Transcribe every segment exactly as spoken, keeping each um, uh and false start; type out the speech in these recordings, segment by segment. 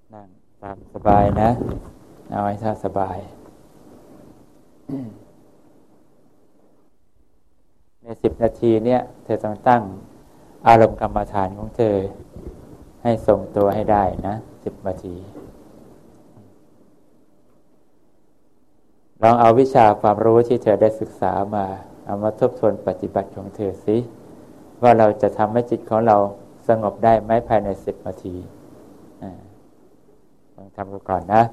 นั่งตามสบายนะเอาให้ท่าสบายในสิบนาทีเนี่ยเธอต้องตั้งอารมณ์กรรมฐานของเธอให้ทรงตัวให้ได้นะสิบนาทีลองเอาวิชาความรู้ที่เธอได้ศึกษามาเอามาทบทวนปฏิบัติของเธอสิว่าเราจะทำให้จิตของเราสงบได้ไหมภายในสิบนาทีลองทำดูก่อนนะ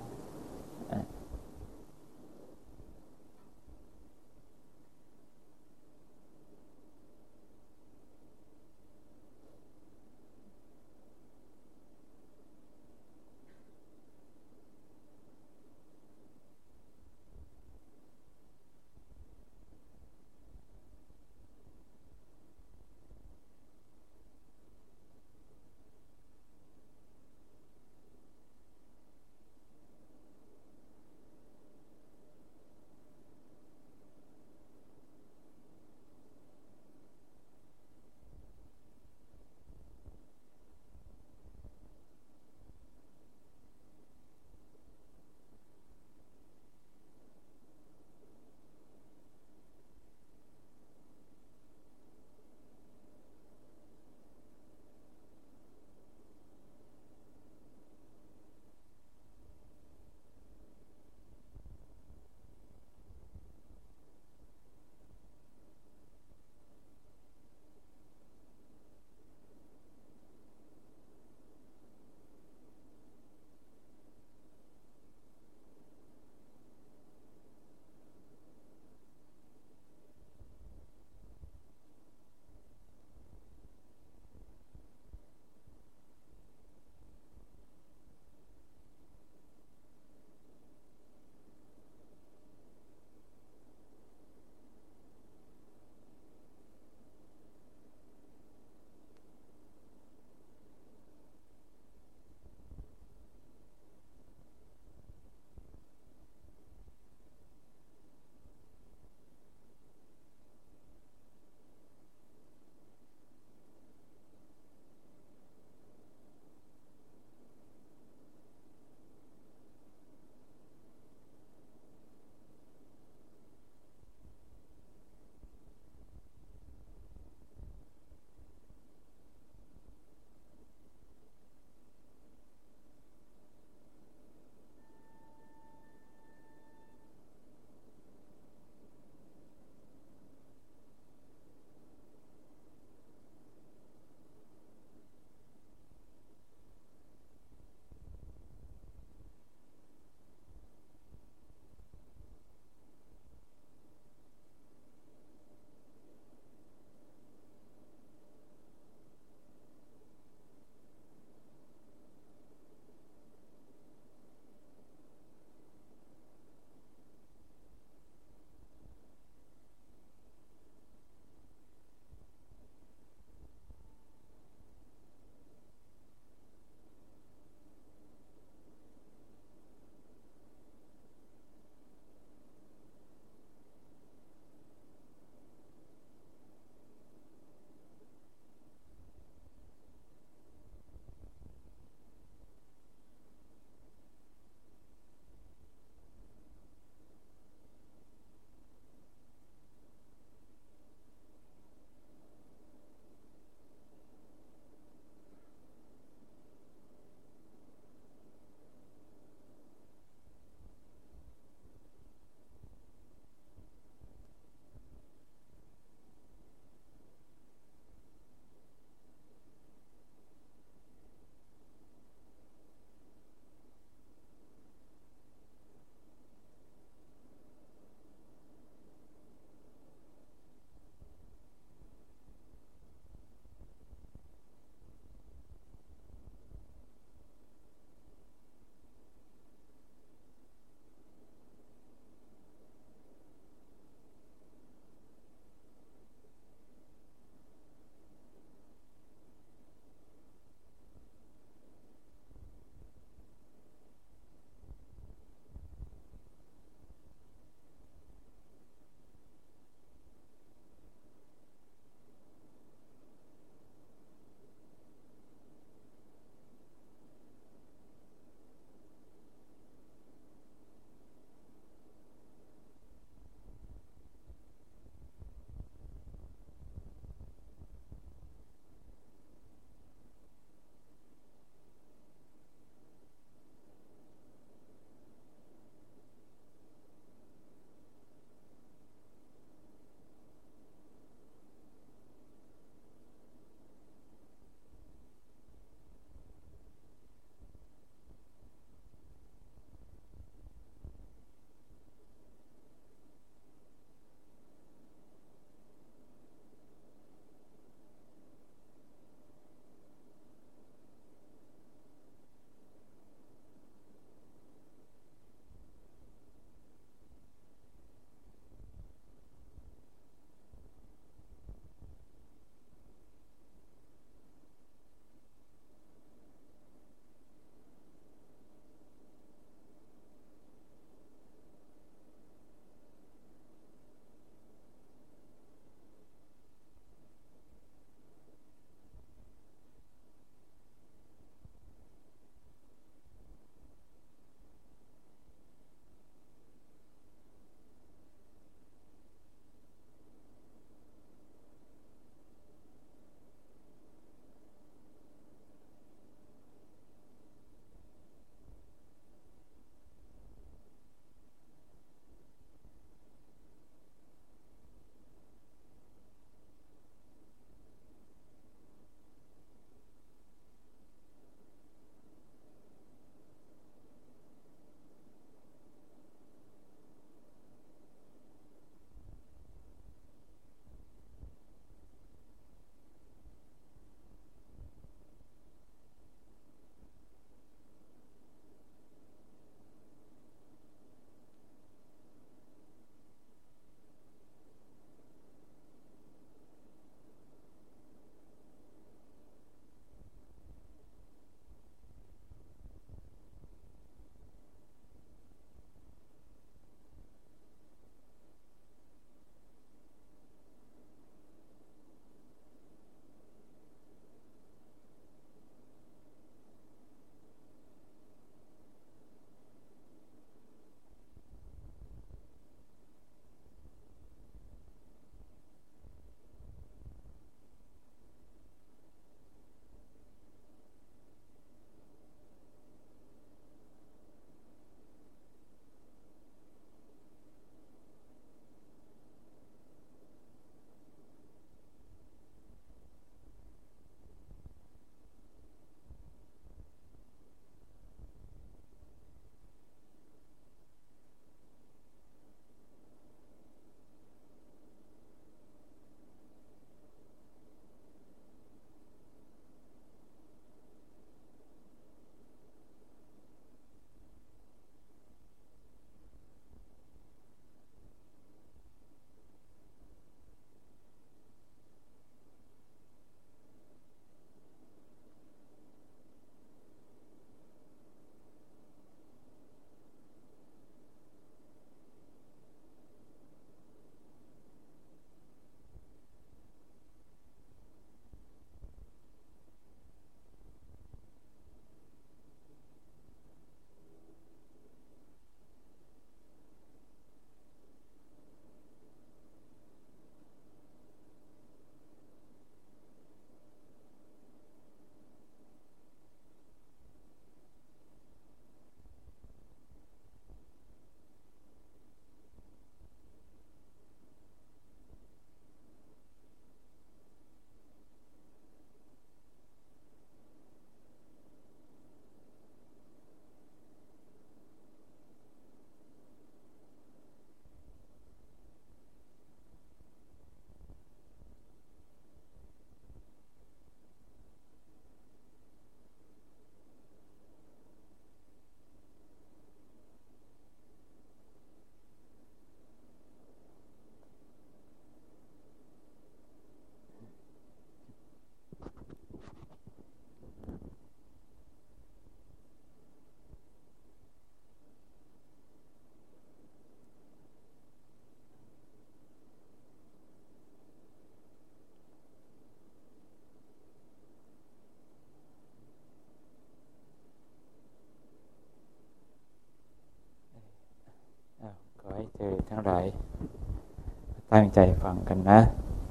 ทั้งหลายตั้งใจฟังกันนะ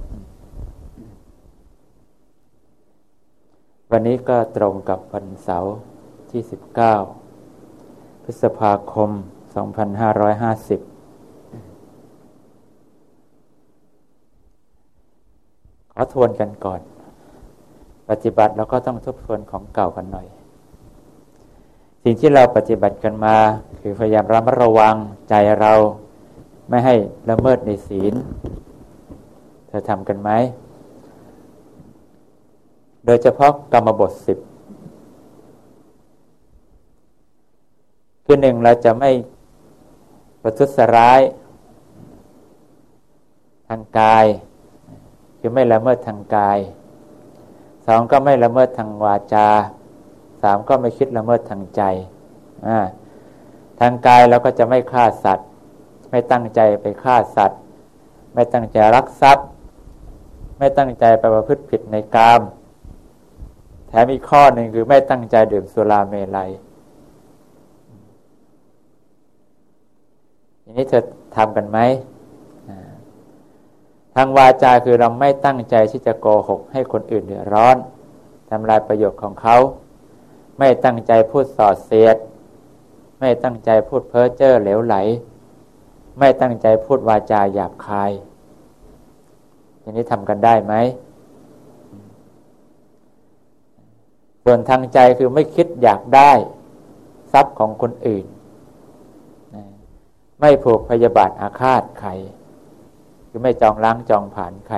วันนี้ก็ตรงกับวันเสาร์ที่สิบเก้าพฤษภาคมสองพันห้าร้อยห้าสิบขอทวนกันก่อนปฏิบัติแล้วก็ต้องทบทวนของเก่ากันหน่อยสิ่งที่เราปฏิบัติกันมาคือพยายามระมัดระวังใจเราไม่ให้ละเมิดในศีลเธอทำกันไหมโดยเฉพาะกรรมบทสิบคือหนึ่งเราจะไม่ประทุษร้ายทางกายคือไม่ละเมิดทางกายสองก็ไม่ละเมิดทางวาจาสามก็ไม่คิดละเมิดทางใจอ่าทางกายเราก็จะไม่ฆ่าสัตว์ไม่ตั้งใจไปฆ่าสัตว์ไม่ตั้งใจลักทรัพย์ไม่ตั้งใจไปประพฤติผิดในกามแถมอีกข้อหนึ่งคือไม่ตั้งใจดื่มสุราเมลัยอย่างนี้เธอทำกันไหมทางวาจาคือเราไม่ตั้งใจที่จะโกหกให้คนอื่นเดือดร้อนทำลายประโยชน์ของเขาไม่ตั้งใจพูดส่อเสียดไม่ตั้งใจพูดเพ้อเจ้อเหลวไหลไม่ตั้งใจพูดวาจาหยาบคายอย่างนี้ทำกันได้ไหมส่วนทางใจคือไม่คิดอยากได้ทรัพย์ของคนอื่นไม่ผูกพยาบาทอาฆาตใครคือไม่จองล้างจองผ่านใคร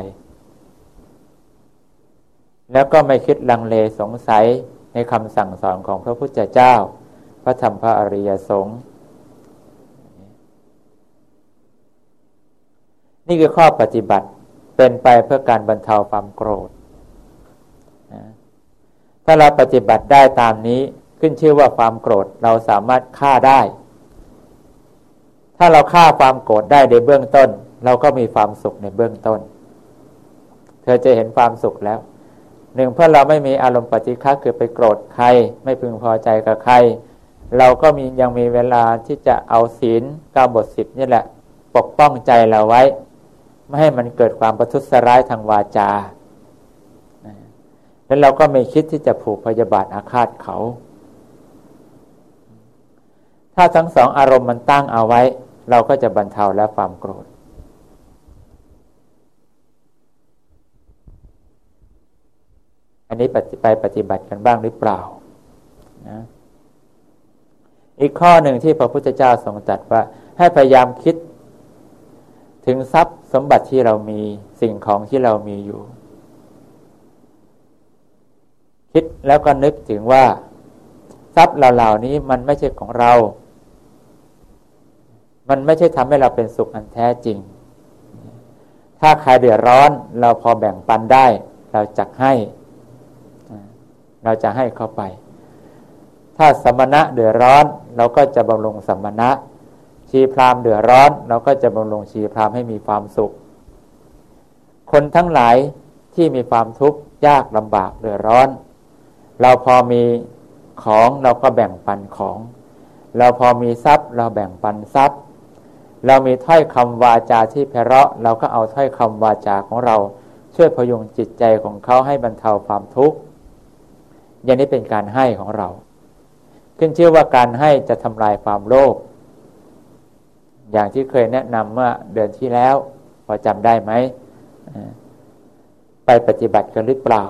แล้วก็ไม่คิดลังเลสงสัยในคำสั่งสอนของพระพุทธเจ้าพระธรรมพระอริยสงฆ์นี่คือข้อปฏิบัติเป็นไปเพื่อการบรรเทาความโกรธนะถ้าเราปฏิบัติได้ตามนี้ขึ้นชื่อว่าความโกรธเราสามารถฆ่าได้ถ้าเราฆ่าความโกรธได้ในเบื้องต้นเราก็มีความสุขในเบื้องต้นเธอจะเห็นความสุขแล้วหนึ่งเพื่อเราไม่มีอารมณ์ปฏิฆะคือไปโกรธใครไม่พึงพอใจกับใครเราก็มียังมีเวลาที่จะเอาศีลเก้าบทสิบนี่แหละปกป้องใจเราไว้ไม่ให้มันเกิดความประทุษร้ายทางวาจาแล้วเราก็ไม่คิดที่จะผูกพยาบาทอาฆาตเขาถ้าทั้งสองอารมณ์มันตั้งเอาไว้เราก็จะบรรเทาและความโกรธอันนี้ไปปฏิบัติกันบ้างหรือเปล่านะอีกข้อหนึ่งที่พระพุทธเจ้าทรงตรัสว่าให้พยายามคิดถึงทรัพย์สมบัติที่เรามีสิ่งของที่เรามีอยู่คิดแล้วก็นึกถึงว่าทรัพย์เหล่านี้มันไม่ใช่ของเรามันไม่ใช่ทำให้เราเป็นสุขอันแท้จริงถ้าใครเดือดร้อนเราพอแบ่งปันได้เราจักให้เราจะให้เข้าไปถ้าสมณะเดือดร้อนเราก็จะบำรุงสมณะชีพราหมณ์เดือดร้อนเราก็จะบำรุงชีพราหมณ์ให้มีความสุขคนทั้งหลายที่มีความทุกข์ยากลำบากเดือดร้อนเราพอมีของเราก็แบ่งปันของเราพอมีทรัพย์เราแบ่งปันทรัพย์เรามีถ้อยคำวาจาที่ไพเราะเราก็เอาถ้อยคำวาจาของเราช่วยพยุงจิตใจของเขาให้บรรเทาความทุกข์อย่างนี้เป็นการให้ของเราขึ้นชื่อว่าการให้จะทำลายความโลภอย่างที่เคยแนะนำเมื่อเดือนที่แล้วพอจำได้ไหมไปปฏิบัติกันหรือเปล่า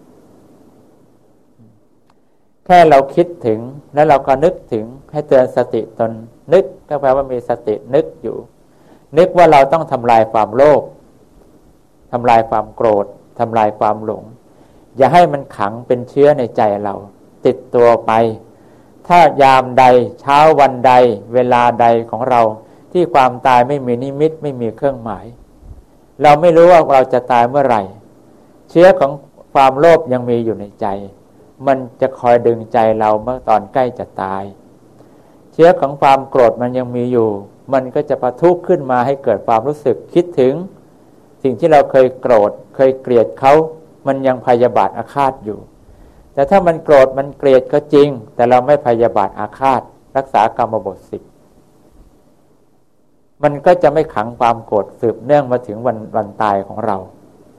แค่เราคิดถึงแล้วเราก็นึกถึงให้เตือนสติตนนึกก็แปลว่ามีสตินึกอยู่นึกว่าเราต้องทำลายความโลภทำลายความโกรธทำลายความหลงอย่าให้มันขังเป็นเชื้อในใจเราติดตัวไปถ้ายามใดเช้าวันใดเวลาใดของเราที่ความตายไม่มีนิมิตไม่มีเครื่องหมายเราไม่รู้ว่าเราจะตายเมื่อไหร่เชื้อของความโลภยังมีอยู่ในใจมันจะคอยดึงใจเราเมื่อตอนใกล้จะตายเชื้อของความโกรธมันยังมีอยู่มันก็จะปะทุขึ้นมาให้เกิดความรู้สึกคิดถึงสิ่งที่เราเคยโกรธเคยเกลียดเขามันยังพยาบาทอาฆาตอยู่แต่ถ้ามันโกรธมันเกลียดก็จริงแต่เราไม่พยาบาทอาฆาตรักษากรรมบทสิบมันก็จะไม่ขังความโกรธสืบเนื่องมาถึงวันวันตายของเรา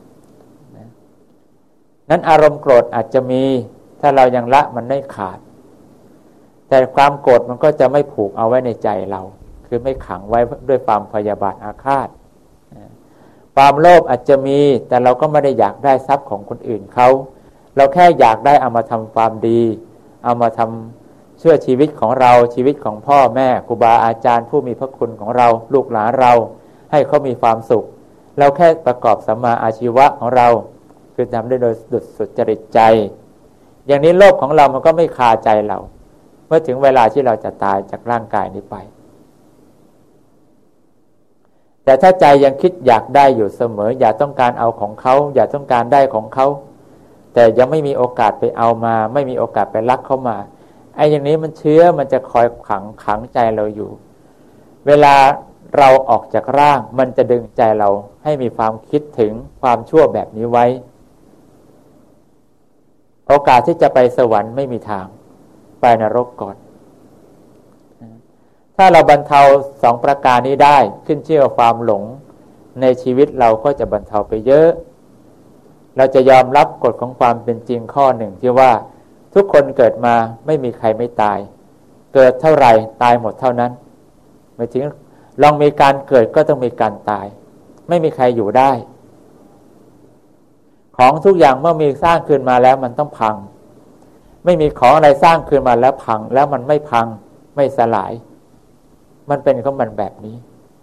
นั้นอารมณ์โกรธอาจจะมีถ้าเรายังละมันไม่ขาดแต่ความโกรธมันก็จะไม่ผูกเอาไว้ในใจเราคือไม่ขังไว้ด้วยความพยาบาทอาฆาตความโลภอาจจะมีแต่เราก็ไม่ได้อยากได้ทรัพย์ของคนอื่นเขาเราแค่อยากได้เอามาทำความดีเอามาทำช่วยชีวิตของเราชีวิตของพ่อแม่ครูบาอาจารย์ผู้มีพระคุณของเราลูกหลานเราให้เขามีความสุขเราแค่ประกอบสัมมาอาชีวะของเราคือทำได้โดยสุดสุจริตใจอย่างนี้โลภของเรามันก็ไม่คาใจเราเมื่อถึงเวลาที่เราจะตายจากร่างกายนี้ไปแต่ถ้าใจยังคิดอยากได้อยู่เสมออยากต้องการเอาของเขาอยากต้องการได้ของเขาแต่ยังไม่มีโอกาสไปเอามาไม่มีโอกาสไปรักเขามาไอ้อย่างนี้มันเชื้อมันจะคอยขังขังใจเราอยู่เวลาเราออกจากร่างมันจะดึงใจเราให้มีความคิดถึงความชั่วแบบนี้ไว้โอกาสที่จะไปสวรรค์ไม่มีทางไปนรกก่อนถ้าเราบรรเทาสองประการนี้ได้ขึ้นชื่อว่าความหลงในชีวิตเราก็จะบรรเทาไปเยอะเราจะยอมรับกฎของความเป็นจริงข้อหนึ่งที่ว่าทุกคนเกิดมาไม่มีใครไม่ตายเกิดเท่าไหร่ตายหมดเท่านั้นหมายถึงลองมีการเกิดก็ต้องมีการตายไม่มีใครอยู่ได้ของทุกอย่างเมื่อมีสร้างขึ้นมาแล้วมันต้องพังไม่มีของอะไรสร้างขึ้นมาแล้วพังแล้วมันไม่พังไม่สลายมันเป็นของมันแบบนี้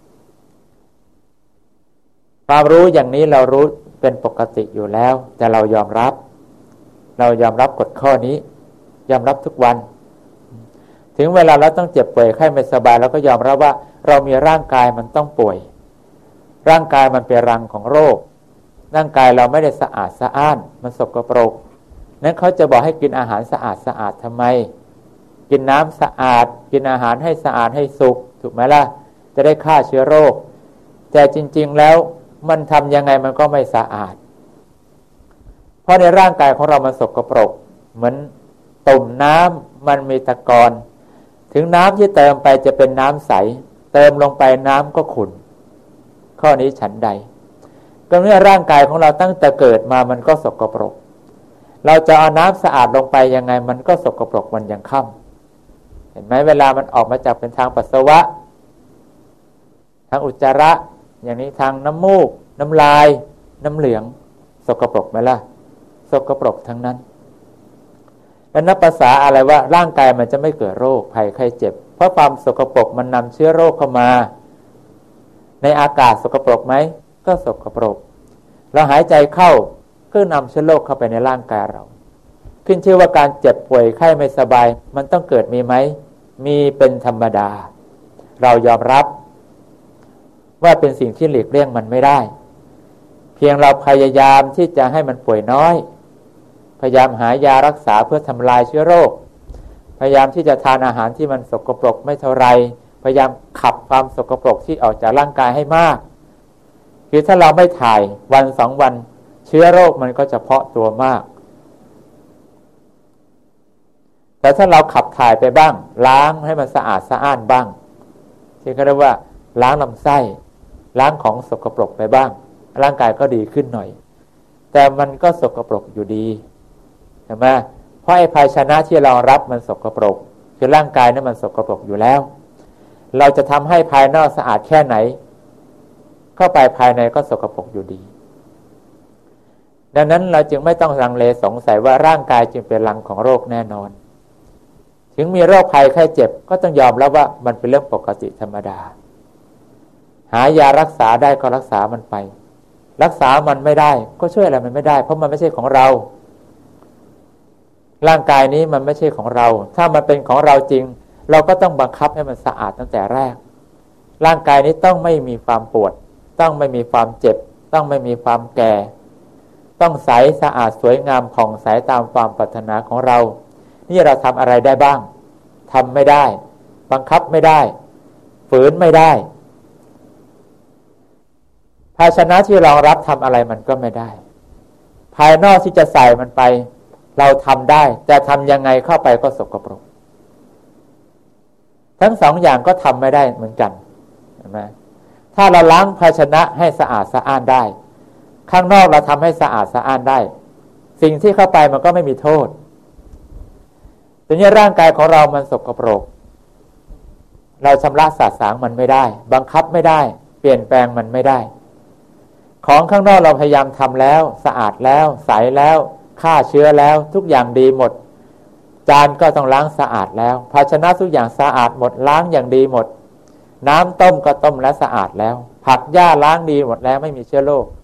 ความรู้อย่างนี้เรารู้เป็นปกติอยู่แล้วแต่เรายอมรับเรายอมรับกฎข้อนี้ยอมรับทุกวันถึงเวลาเราต้องเจ็บป่วยไข้ไม่สบายเราก็ยอมรับว่าเรามีร่างกายมันต้องป่วยร่างกายมันเป็นรังของโรคร่างกายเราไม่ได้สะอาดสะอ้านมันสกปรกนั้นเขาจะบอกให้กินอาหารสะอาดสะอาดทำไมกินน้ำสะอาดกินอาหารให้สะอาดให้สุกถูกไหมล่ะจะได้ฆ่าเชื้อโรคแต่จริงๆแล้วมันทำยังไงมันก็ไม่สะอาดเพราะในร่างกายของเรามันสกปรกเหมือนตุ่มน้ำมันมีตะกอนถึงน้ำที่เติมไปจะเป็นน้ำใสเติมลงไปน้ำก็ขุ่นข้อนี้ฉันใดก็เมื่อร่างกายของเราตั้งแต่เกิดมามันก็สกปรกเราจะเอาน้ำสะอาดลงไปยังไงมันก็สกปรกวันยังค่ำเห็นไหมเวลามันออกมาจากเป็นทางปัสสาวะทางอุจจาระอย่างนี้ทางน้ำมูกน้ำลายน้ำเหลืองสกปรกไหมล่ะสกปรกทั้งนั้นแล้วนับภาษาอะไรว่าร่างกายมันจะไม่เกิดโรคภัยไข้เจ็บเพราะความสกปรกมันนำเชื้อโรคเข้ามาในอากาศสกปรกไหมก็สกปรกเราหายใจเข้าก็นำเชื้อโรคเข้าไปในร่างกายเราขึ้นชื่อว่าการเจ็บป่วยไข้ไม่สบายมันต้องเกิดมีไหมมีเป็นธรรมดาเรายอมรับว่าเป็นสิ่งที่หลีกเลี่ยงมันไม่ได้เพียงเราพยายามที่จะให้มันป่วยน้อยพยายามหายารักษาเพื่อทำลายเชื้อโรคพยายามที่จะทานอาหารที่มันสกปรกไม่เท่าไรพยายามขับความสกปรกที่ออกจากร่างกายให้มากคือถ้าเราไม่ถ่ายวันสองวันเชื้อโรคมันก็จะเพาะตัวมากแต่ถ้าเราขับถ่ายไปบ้างล้างให้มันสะอาดสะอ้านบ้างที่เขาเรียกว่าล้างลำไส้ล้างของสกปรกไปบ้างร่างกายก็ดีขึ้นหน่อยแต่มันก็สกปรกอยู่ดีใช่ไหมเพราะไอ้ภาชนะที่เรารับมันสกปรกคือร่างกายนั้นมันสกปรกอยู่แล้วเราจะทำให้ภายนอกสะอาดแค่ไหนเข้าไปภายในก็สกปรกอยู่ดีดังนั้นเราจึงไม่ต้องลังเลสงสัยว่าร่างกายจึงเป็นรังของโรคแน่นอนถึงมีโรคภัยไข้เจ็บก็ต้องยอมรับว่ามันเป็นเรื่องปกติธรรมดาหายารักษาได้ก็รักษามันไปรักษามันไม่ได้ก็ช่วยอะไรมันไม่ได้เพราะมันไม่ใช่ของเราร่างกายนี้มันไม่ใช่ของเราถ้ามันเป็นของเราจริงเราก็ต้องบังคับให้มันสะอาดตั้งแต่แรกร่างกายนี้ต้องไม่มีความปวดต้องไม่มีความเจ็บต้องไม่มีความแก่ต้องใสสะอาดสวยงามผ่องใสตามความปรารถนาของเรานี่เราทำอะไรได้บ้างทำไม่ได้บังคับไม่ได้ฝืนไม่ได้ภาชนะที่รองรับทำอะไรมันก็ไม่ได้ภายนอกที่จะใส่มันไปเราทำได้แต่ทำยังไงเข้าไปก็สกปรกทั้งสองอย่างก็ทำไม่ได้เหมือนกันเห็นไหมถ้าเราล้างภาชนะให้สะอาดสะอ้านได้ข้างนอกเราทำให้สะอาดสะอ้านได้สิ่งที่เข้าไปมันก็ไม่มีโทษแต่เนี่ยร่างกายของเรามันสกปรกเราชำระสาสางมันไม่ได้บังคับไม่ได้เปลี่ยนแปลงมันไม่ได้ของข้างนอกเราพยายามทำแล้วสะอาดแล้วใสแล้วฆ่าเชื้อแล้วทุกอย่างดีหมดจานก็ต้องล้างสะอาดแล้วภาชนะทุกอย่างสะอาดหมดล้างอย่างดีหมดน้ำต้มก็ต้มและสะอาดแล้วผักหญ้าล้างดีหมดแล้วไม่มีเชื้อโรค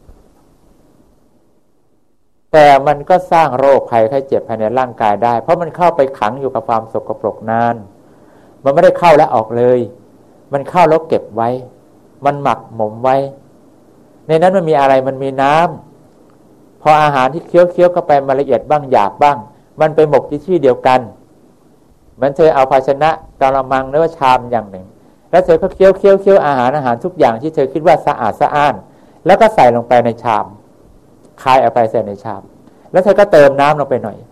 แต่มันก็สร้างโรคภัยไข้เจ็บภายในร่างกายได้เพราะมันเข้าไปขังอยู่กับความสกปรกนานมันไม่ได้เข้าและออกเลยมันเข้าแล้วเก็บไว้มันหมักหมมไว้ในนั้นมันมีอะไรมันมีน้ำพออาหารที่เคี้ยวเคี้ยวเข้าไปมันละเอียดบ้างหยาบบ้างมันไปหมกที่ที่เดียวกันเหมือนเธอเอาภาชนะกะละมังหรือว่าชามอย่างหนึ่งแล้วเธอก็เคี้ยวเคี้ยวเคี้ยวอาหารอาหารทุกอย่างที่เธอคิดว่าสะอาดสะอ้านแล้วก็ใส่ลงไปในชามคายเอาไปใส่ในชามแล้วเธอก็เติมน้ำลงไปหน่อย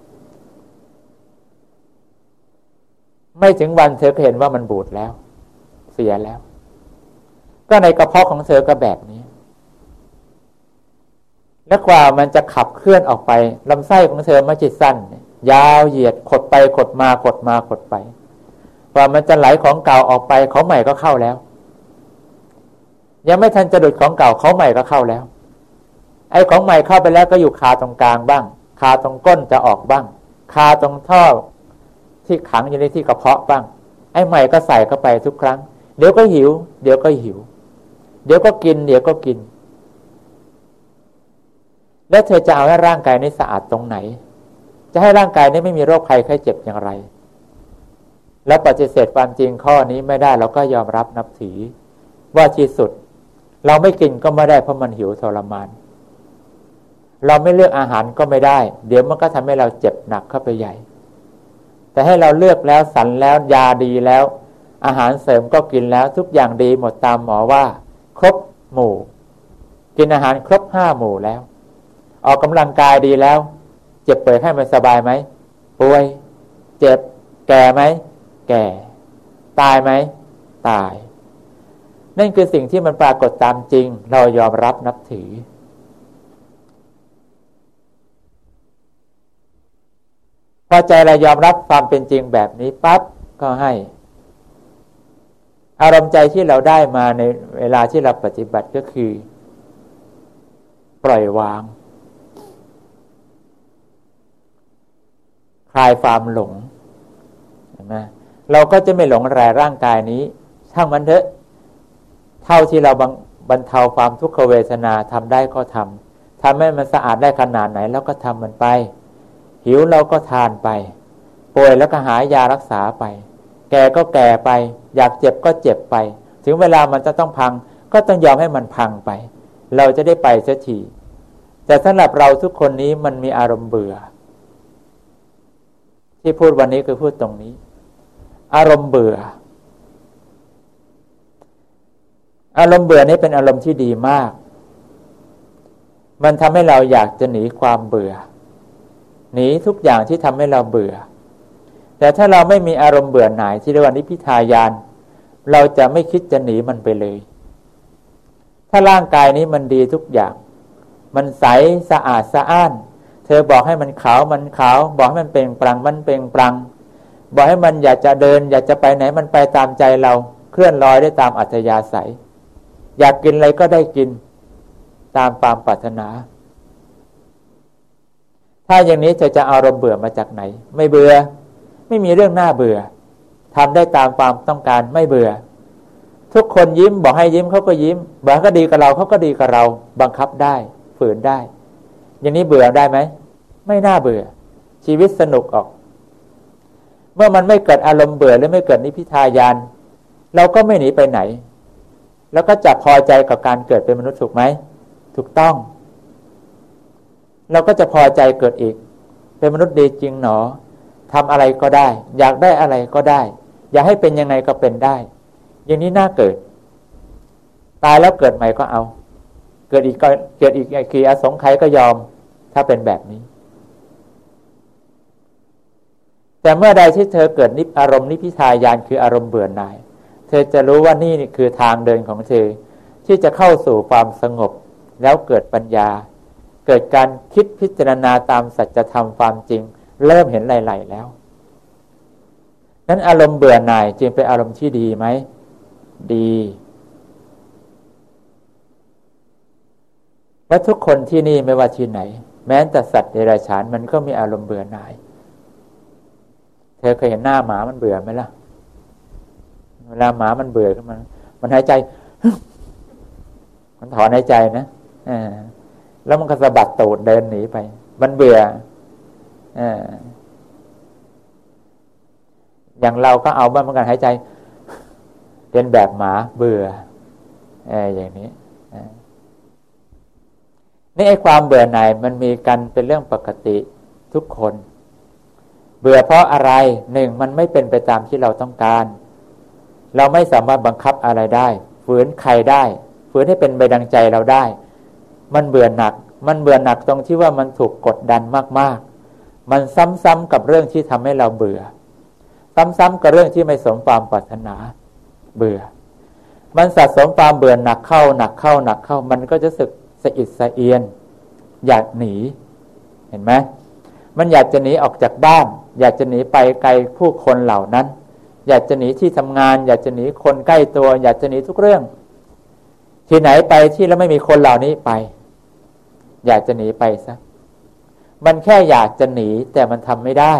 ไม่ถึงวันเธอก็เห็นว่ามันบูดแล้วเสียแล้วก็ในกระเพาะของเธอก็แบบนี้และกว่ามันจะขับเคลื่อนออกไปลำไส้ของเธอไม่ใช่สั้นยาวเหยียดขดไปขดมาขดมาขดไปกว่ามันจะไหลของเก่าออกไปของใหม่ก็เข้าแล้วยังไม่ทันจะดูดของเก่าของใหม่ก็เข้าแล้วไอ้ของใหม่เข้าไปแล้วก็อยู่คาตรงกลางบ้างคาตรงก้นจะออกบ้างคาตรงท่อที่ขังอยู่ในที่กระเพาะบ้างไอ้ใหม่ก็ใส่เข้าไปทุกครั้งเดี๋ยวก็หิวเดี๋ยวก็หิวเดี๋ยวก็กินเดี๋ยวก็กินแล้วเธอจะเอาให้ร่างกายนี้สะอาดตรงไหนจะให้ร่างกายนี้ไม่มีโรคภัยไข้เจ็บอย่างไรแล้วปฏิเสธความจริงข้อนี้ไม่ได้เราก็ยอมรับนับถือว่าที่สุดเราไม่กินก็ไม่ได้เพราะมันหิวทรมานเราไม่เลือกอาหารก็ไม่ได้เดี๋ยวมันก็ทำให้เราเจ็บหนักเข้าไปใหญ่แต่ให้เราเลือกแล้วสรรแล้วยาดีแล้วอาหารเสริมก็กินแล้วทุกอย่างดีหมดตามหมอว่าครบหมู่กินอาหารครบห้าหมู่แล้วออกกำลังกายดีแล้วเจ็บป่วยให้มันสบายไหมป่วยเจ็บแก่ไหมแก่ตายไหมตายนั่นคือสิ่งที่มันปรากฏตามจริงเรายอมรับนับถือพอใจเรายอมรับความเป็นจริงแบบนี้ปั๊บก็ให้อารมณ์ใจที่เราได้มาในเวลาที่เราปฏิบัติก็คือปล่อยวางคลายความหลงเห็นไหมเราก็จะไม่หลงแร่ร่างกายนี้ช่างมันเถอะเท่าที่เราบรรเทาความทุกขเวทนาทำได้ก็ทำทำให้มันสะอาดได้ขนาดไหนแล้วก็ทำมันไปหิวเราก็ทานไปป่วยแล้วก็หายารักษาไปแก่ก็แก่ไปอยากเจ็บก็เจ็บไปถึงเวลามันจะต้องพังก็ต้องยอมให้มันพังไปเราจะได้ไปเสียทีแต่สำหรับเราทุกคนนี้มันมีอารมณ์เบื่อที่พูดวันนี้คือพูดตรงนี้อารมณ์เบื่ออารมณ์เบื่อนี้เป็นอารมณ์ที่ดีมากมันทำให้เราอยากจะหนีความเบื่อหนีทุกอย่างที่ทำให้เราเบื่อแต่ถ้าเราไม่มีอารมณ์เบื่อหน่ายที่เรียกว่านิพพิทายานเราจะไม่คิดจะหนีมันไปเลยถ้าร่างกายนี้มันดีทุกอย่างมันใสสะอาดสะอ้านเธอบอกให้มันขาวมันขาวบอกให้มันเปล่งปลั่งมันเปล่งปลั่งบอกให้มันอยากจะเดินอยากจะไปไหนมันไปตามใจเราเคลื่อนลอยได้ตามอัธยาศัยอยากกินอะไรก็ได้กินตามความปรารถนาถ้าอย่างนี้เธอจะเอาอารมณ์เบื่อมาจากไหนไม่เบื่อไม่มีเรื่องน่าเบื่อทำได้ตามความต้องการไม่เบื่อทุกคนยิ้มบอกให้ยิ้มเขาก็ยิ้มบอกก็ดีกับเราเขาก็ดีกับเราบังคับได้ฝืนได้อย่างนี้เบื่อได้ไหมไม่น่าเบื่อชีวิตสนุกออกเมื่อมันไม่เกิดอารมณ์เบื่อหรือไม่เกิดนิพพิทายานเราก็ไม่หนีไปไหนแล้วก็จะพอใจกับการเกิดเป็นมนุษย์ถูกไหมถูกต้องเราก็จะพอใจเกิดอีกเป็นมนุษย์ดีจริงหนอทำอะไรก็ได้อยากได้อะไรก็ได้อยากให้เป็นยังไงก็เป็นได้อย่างนี้น่าเกิดตายแล้วเกิดใหม่ก็เอาเกิดอีกก็เกิดอีกกี่อสงไขยก็ยอมถ้าเป็นแบบนี้แต่เมื่อใดที่เธอเกิดนิพอารมณ์นิพพิทายานคืออารมณ์เบื่อหน่ายเธอจะรู้ว่านี่คือทางเดินของเธอที่จะเข้าสู่ความสงบแล้วเกิดปัญญาเกิดการคิดพิจารณาตามสัจธรรมความจริงเริ่มเห็นไหลๆแล้วนั้นอารมณ์เบื่อหน่ายจึงเป็นอารมณ์ที่ดีไหมดีและทุกคนที่นี่ไม่ว่าที่ไหนแม้แต่สัตว์เดรัจฉานมันก็มีอารมณ์เบื่อหน่ายเธอเคยเห็นหน้าหมามันเบื่อไหมล่ะเวลาหมามันเบื่อขึ้นมามันหายใจมันถอนหายใจนะอ่าแล้วมันก็สะบัดตูดเดินหนีไปมันเบื่ออ่าอย่างเราก็เอาบ้างเหมือนกันหายใจเรียนแบบหมาเบื่อเอออย่างนี้นี่ไอ้ความเบื่อหน่ายมันมีกันเป็นเรื่องปกติทุกคนเบื่อเพราะอะไรหนึ่งมันไม่เป็นไปตามที่เราต้องการเราไม่สามารถบังคับอะไรได้ฝืนใครได้ฝืนให้เป็นไปดังใจเราได้มันเบื่อหนักมันเบื่อหนักตรงที่ว่ามันถูกกดดันมากๆมันซ้ำๆกับเรื่องที่ทำให้เราเบื่อซ้ำๆกับเรื่องที่ไม่สมความปรารถนาเบื่อมันสะสมความเบื่อหนักเข้าหนักเข้าหนักเข้ามันก็จะสึกสะอิดสะเอียนอยากหนีเห็นไหมมันอยากจะหนีออกจากบ้านอยากจะหนีไปไกลผู้คนเหล่านั้นอยากจะหนีที่ทำงานอยากจะหนีคนใกล้ตัวอยากจะหนีทุกเรื่องที่ไหนไปที่แล้วไม่มีคนเหล่านี้ไปอยากจะหนีไปซะมันแค่อยากจะหนีแต่มันทำไม่ได้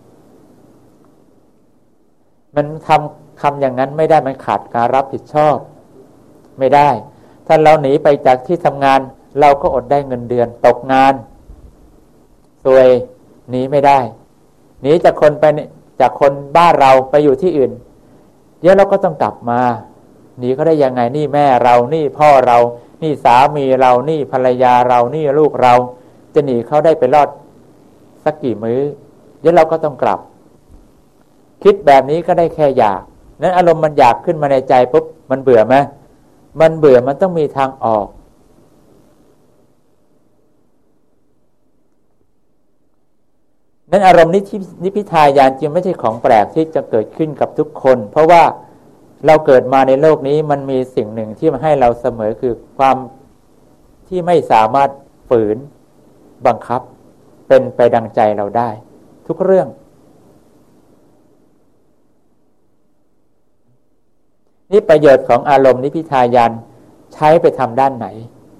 มันทำทำอย่างนั้นไม่ได้มันขาดการรับผิดชอบไม่ได้ถ้าเราหนีไปจากที่ทำงานเราก็อดได้เงินเดือนตกงานซวยหนีไม่ได้หนีจากคนไปจากคนบ้านเราไปอยู่ที่อื่นเดี๋ยวเราก็ต้องกลับมาหนีเขาได้ยังไงนี่แม่เรานี่พ่อเรานี่สามีเรานี่ภรรยาเรานี่ลูกเราจะหนีเขาได้ไปรอดสักกี่มื้อเดี๋ยวเราก็ต้องกลับคิดแบบนี้ก็ได้แค่อยากนั้นอารมณ์มันอยากขึ้นมาในใจปุ๊บมันเบื่อไหมมันเบื่อมันต้องมีทางออกนั้นอารมณ์นิพพิทายานจึงไม่ใช่ของแปลกที่จะเกิดขึ้นกับทุกคนเพราะว่าเราเกิดมาในโลกนี้มันมีสิ่งหนึ่งที่มาให้เราเสมอคือความที่ไม่สามารถฝืนบังคับเป็นไปดังใจเราได้ทุกเรื่องนี่ประโยชน์ของอารมณ์นิพพิทายานใช้ไปทำด้านไหน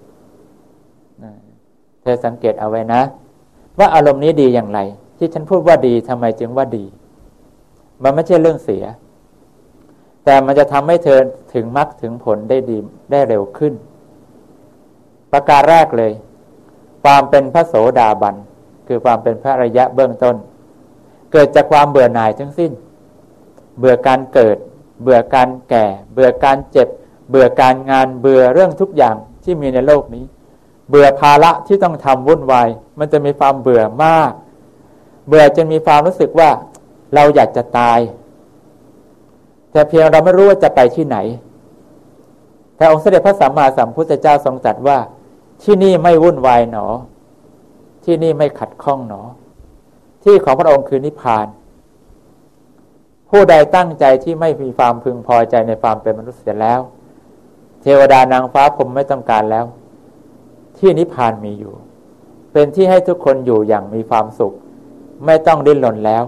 เธอสังเกตเอาไว้นะว่าอารมณ์นี้ดีอย่างไรที่ฉันพูดว่าดีทำไมจึงว่าดีมันไม่ใช่เรื่องเสียแต่มันจะทำให้เธอถึงมรรคถึงผลได้ดีได้เร็วขึ้นประการแรกเลยความเป็นพระโสดาบันคือความเป็นพระอริยะเบื้องต้นเกิดจากความเบื่อหน่ายทั้งสิ้นเบื่อการเกิดเบื่อการแก่เบื่อการเจ็บเบื่อการงานเบื่อเรื่องทุกอย่างที่มีในโลกนี้เบื่อภาระที่ต้องทำวุ่นวายมันจะมีความเบื่อมากเบื่อจนมีความรู้สึกว่าเราอยากจะตายแต่เพียงเราไม่รู้ว่าจะไปที่ไหนแต่องค์เสด็จพระสัมมาสัมพุทธเจ้าทรงตรัสว่าที่นี่ไม่วุ่นวายหนอที่นี่ไม่ขัดข้องหนอที่ของพระองค์คือนิพพานผู้ใดตั้งใจที่ไม่มีความพึงพอใจในความเป็นมนุษย์เสียแล้วเทวดานางฟ้าพรหมไม่ต้องการแล้วที่นิพพานมีอยู่เป็นที่ให้ทุกคนอยู่อย่างมีความสุขไม่ต้องดิ้นรนแล้ว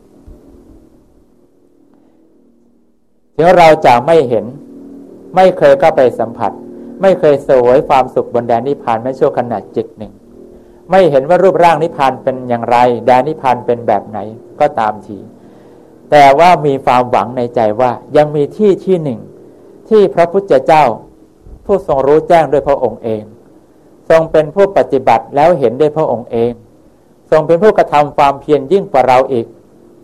ถึงเราจะไม่เห็นไม่เคยเข้าไปสัมผัสไม่เคยเสวยความสุขบนแดนนิพพานแม้ชั่วขณะจิตหนึ่งไม่เห็นว่ารูปร่างนิพพานเป็นอย่างไรแดนนิพพานเป็นแบบไหนก็ตามทีแต่ว่ามีความหวังในใจว่ายังมีที่ที่หนึ่งที่พระพุทธเจ้าผู้ทรงรู้แจ้งด้วยพระองค์เองทรงเป็นผู้ปฏิบัติแล้วเห็นด้วยพระองค์เองทรงเป็นผู้กระทำความเพียรยิ่งกว่าเราอีก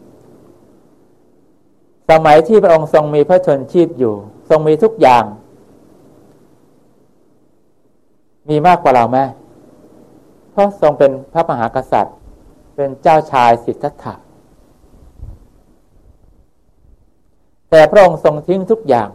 สมัยที่พระองค์ทรงมีพระชนชีพอยู่ทรงมีทุกอย่างมีมากกว่าเราไหมเพราะทรงเป็นพระมหากษัตริย์เป็นเจ้าชายสิทธัตถะแต่พระองค์ทรงทิ้งทุกอย่าง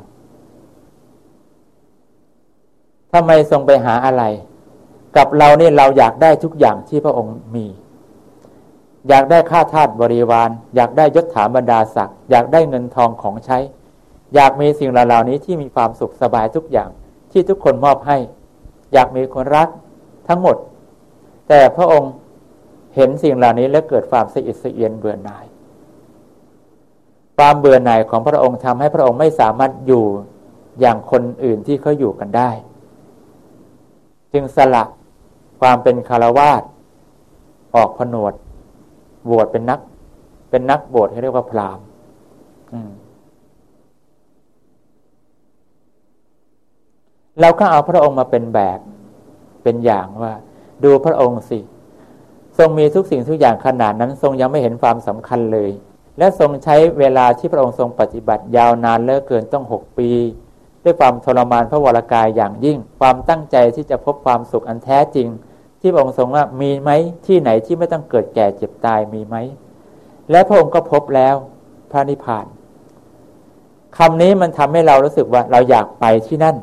ทำไมทรงไปหาอะไรกับเรานี่เราอยากได้ทุกอย่างที่พระองค์มีอยากได้ข้าทาสบริวารอยากได้ยศถาบรรดาศักดิ์อยากได้เงินทองของใช้อยากมีสิ่งเหล่านี้ที่มีความสุขสบายทุกอย่างที่ทุกคนมอบให้อยากมีคนรักทั้งหมดแต่พระองค์เห็นสิ่งเหล่านี้และเกิดความสะอิดสะเอียนเบื่อหน่ายความเบื่อหน่ายของพระองค์ทำให้พระองค์ไม่สามารถอยู่อย่างคนอื่นที่เขาอยู่กันได้จึงสละความเป็นคฤหัสถ์ออกผนวดบวชเป็นนักเป็นนักบวชเขาเรียกว่าพราหมณ์เราก็เอาพระองค์มาเป็นแบบเป็นอย่างว่าดูพระองค์สิทรงมีทุกสิ่งทุกอย่างขนาดนั้นทรงยังไม่เห็นความสำคัญเลยและทรงใช้เวลาที่พระองค์ทรงปฏิบัติยาวนานเหลือเกินต้องหกปีด้วยความทรมานพระวรกายอย่างยิ่งความตั้งใจที่จะพบความสุขอันแท้จริงที่พระองค์ทรงว่ามีไหมที่ไหนที่ไม่ต้องเกิดแก่เจ็บตายมีไหมและพระองค์ก็พบแล้วพระนิพพานคำนี้มันทำให้เรารู้สึกว่าเราอยากไปที่นั่น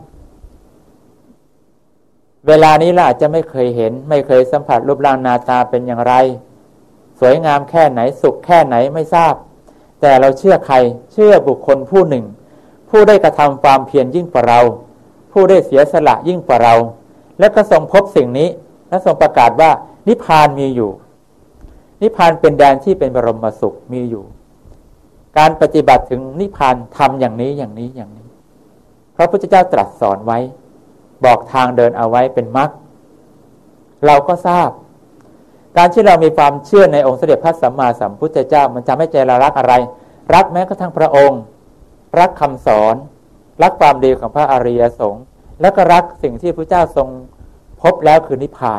เวลานี้เราอาจจะไม่เคยเห็นไม่เคยสัมผัสรูปร่างหน้าตาเป็นอย่างไรสวยงามแค่ไหนสุขแค่ไหนไม่ทราบแต่เราเชื่อใครเชื่อบุคคลผู้หนึ่งผู้ได้กระทำความเพียรยิ่งกว่าเราผู้ได้เสียสละยิ่งกว่าเราและก็ทรงพบสิ่งนี้และทรงประกาศว่านิพพานมีอยู่นิพพานเป็นแดนที่เป็นบรมสุขมีอยู่การปฏิบัติถึงนิพพานทำอย่างนี้อย่างนี้อย่างนี้พระพุทธเจ้าตรัสสอนไว้บอกทางเดินเอาไว้เป็นมรรคเราก็ทราบการที่เรามีความเชื่อในองค์สมเด็จพระสัมมาสัมพุทธเจ้ามันจะไม่ใจเรารักอะไรรักแม้กระทั่งพระองค์รักคำสอนรักความดีของพระอริยสงฆ์แล้วก็รักสิ่งที่พระเจ้าทรงพบแล้วคือนิพพาน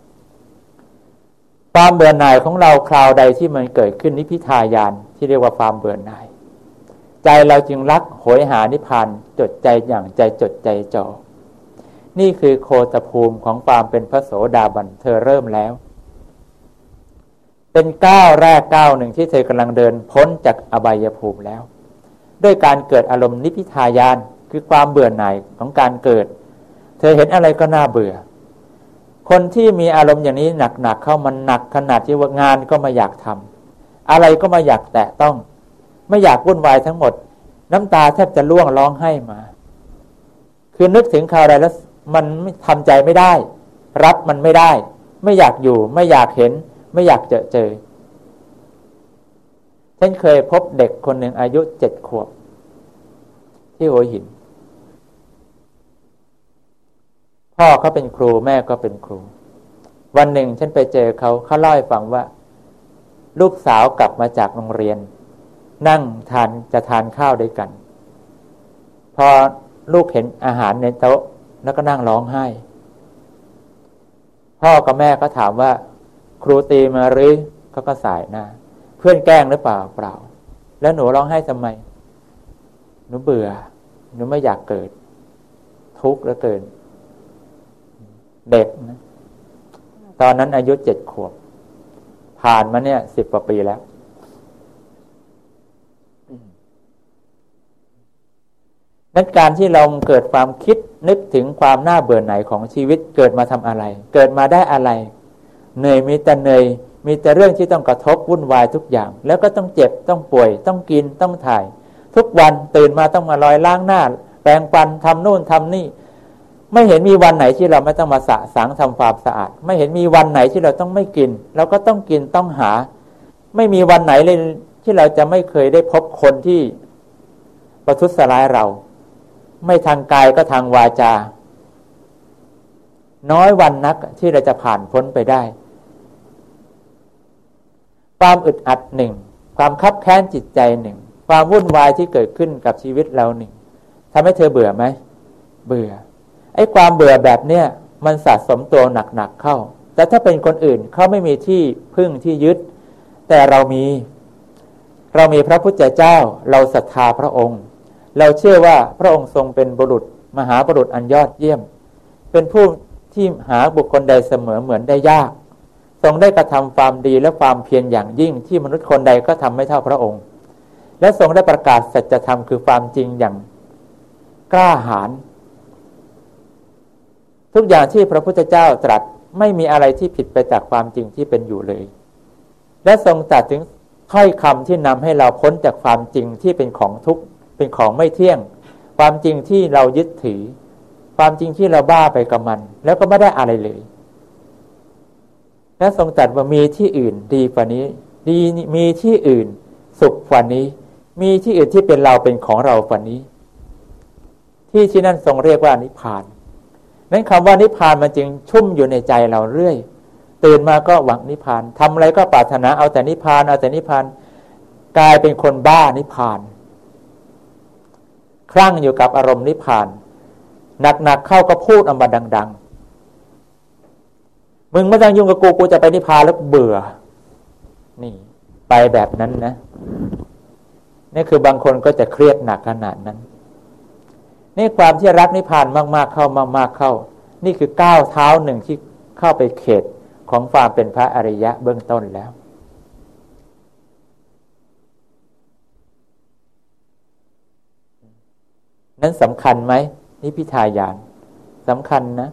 ความเบื่อหน่ายของเราคราวใดที่มันเกิดขึ้นนิพพิทายานที่เรียกว่าความเบื่อหน่ายใจเราจึงรักโหยหานิพพานจดใจอย่างใจจดใจจ่อนี่คือโคตภูมิของความเป็นพระโสดาบันเธอเริ่มแล้วเป็นก้าวแรกก้าวหนึ่งที่เธอกำลังเดินพ้นจากอบายภูมิแล้วด้วยการเกิดอารมณ์นิพพิทายานคือความเบื่อหน่ายของการเกิดเธอเห็นอะไรก็น่าเบื่อคนที่มีอารมณ์อย่างนี้หนักๆเข้ามันหนักขนาดที่ว่างานก็ไม่อยากทำอะไรก็ไม่อยากแตะต้องไม่อยากวุ่นวายทั้งหมดน้ำตาแทบจะร่วงร้องไห้มาคือนึกถึงข่าวใดแล้วมันทำใจไม่ได้รับมันไม่ได้ไม่อยากอยู่ไม่อยากเห็นไม่อยากเจอเจอฉันเคยพบเด็กคนหนึ่งอายุเจ็ดขวบที่หัวหินพ่อเขาเป็นครูแม่ก็เป็นครูวันหนึ่งฉันไปเจอเขาเขาเล่าให้ฟังว่าลูกสาวกลับมาจากโรงเรียนนั่งทานจะทานข้าวด้วยกันพอลูกเห็นอาหารในโต๊ะแล้วก็นั่งร้องไห้พ่อกับแม่ก็ถามว่าครูตีมาหรือเขาก็สายหน้าเพื่อนแกล้งหรือเปล่าเปล่าแล้วหนูร้องไห้ทำไมหนูเบื่อหนูไม่อยากเกิดทุกข์เหลือเกินเด็กนะตอนนั้นอายุเจ็ดขวบผ่านมาเนี่ยสิบกว่าปีแล้วนั้นการที่เราเกิดความคิดนึกถึงความน่าเบื่อหน่ายของชีวิตเกิดมาทำอะไรเกิดมาได้อะไรเหนื่อยมีแต่เหนื่อยมีแต่เรื่องที่ต้องกระทบวุ่นวายทุกอย่างแล้วก็ต้องเจ็บต้องป่วยต้องกินต้องถ่ายทุกวันตื่นมาต้องมาลอยล้างหน้าแปรงฟันทำนู่นทำนี่ไม่เห็นมีวันไหนที่เราไม่ต้องมาสะสางทำความสะอาดไม่เห็นมีวันไหนที่เราต้องไม่กินเราก็ต้องกินต้องหาไม่มีวันไหนเลยที่เราจะไม่เคยได้พบคนที่ประทุษร้ายเราไม่ทางกายก็ทางวาจาน้อยวันนักที่เราจะผ่านพ้นไปได้ความอึดอัดหนึ่งความคับแค้นจิตใจหนึ่งความวุ่นวายที่เกิดขึ้นกับชีวิตเราหนึ่งทำให้เธอเบื่อไหมเบื่อไอ้ความเบื่อแบบเนี้ยมันสะสมตัวหนักๆเข้าแต่ถ้าเป็นคนอื่นเขาไม่มีที่พึ่งที่ยึดแต่เรามีเรามีพระพุทธเจ้าเราศรัทธาพระองค์เราเชื่อว่าพระองค์ทรงเป็นบุรุษมหาบุรุษอันยอดเยี่ยมเป็นผู้ที่หาบุคคลใดเสมอเหมือนได้ยากทรงได้กระทำความดีและความเพียรอย่างยิ่งที่มนุษย์คนใดก็ทำไม่เท่าพระองค์และทรงได้ประกาศสัจธรรมคือความจริงอย่างกล้าหาญทุกอย่างที่พระพุทธเจ้าตรัสไม่มีอะไรที่ผิดไปจากความจริงที่เป็นอยู่เลยและทรงตรัสถึงถ้อยคำที่นำให้เราพ้นจากความจริงที่เป็นของทุกข์เป็นของไม่เที่ยงความจริงที่เรายึดถือความจริงที่เราบ้าไปกับมันแล้วก็ไม่ได้อะไรเลยและทรงตรัสว่ามีที่อื่นดีกว่านี้ดีมีที่อื่นสุขกว่านี้มีที่อื่นที่เป็นเราเป็นของเรากว่านี้ที่ที่นั่นทรงเรียกว่านิพพานนั้นคำว่านิพพานมันจึงชุ่มอยู่ในใจเราเรื่อยตื่นมาก็หวังนิพพานทำอะไรก็ปรารถนาเอาแต่นิพพานเอาแต่นิพพานกลายเป็นคนบ้านิพพานคลั่งอยู่กับอารมณ์นิพพานหนักๆเข้าก็พูดออกมาดังๆมึงไม่ต้องยุ่งกับกูกูจะไปนิพพานแล้วเบื่อนี่ไปแบบนั้นนะนี่คือบางคนก็จะเครียดหนักขนาดนั้นนี่ความที่รักนิพพานมากๆเข้ามากๆเข้านี่คือก้าวเท้าหนึ่งที่เข้าไปเขตของความเป็นพระอริยะเบื้องต้นแล้วนั้นสำคัญไหมนิพพิทายานสำคัญนะ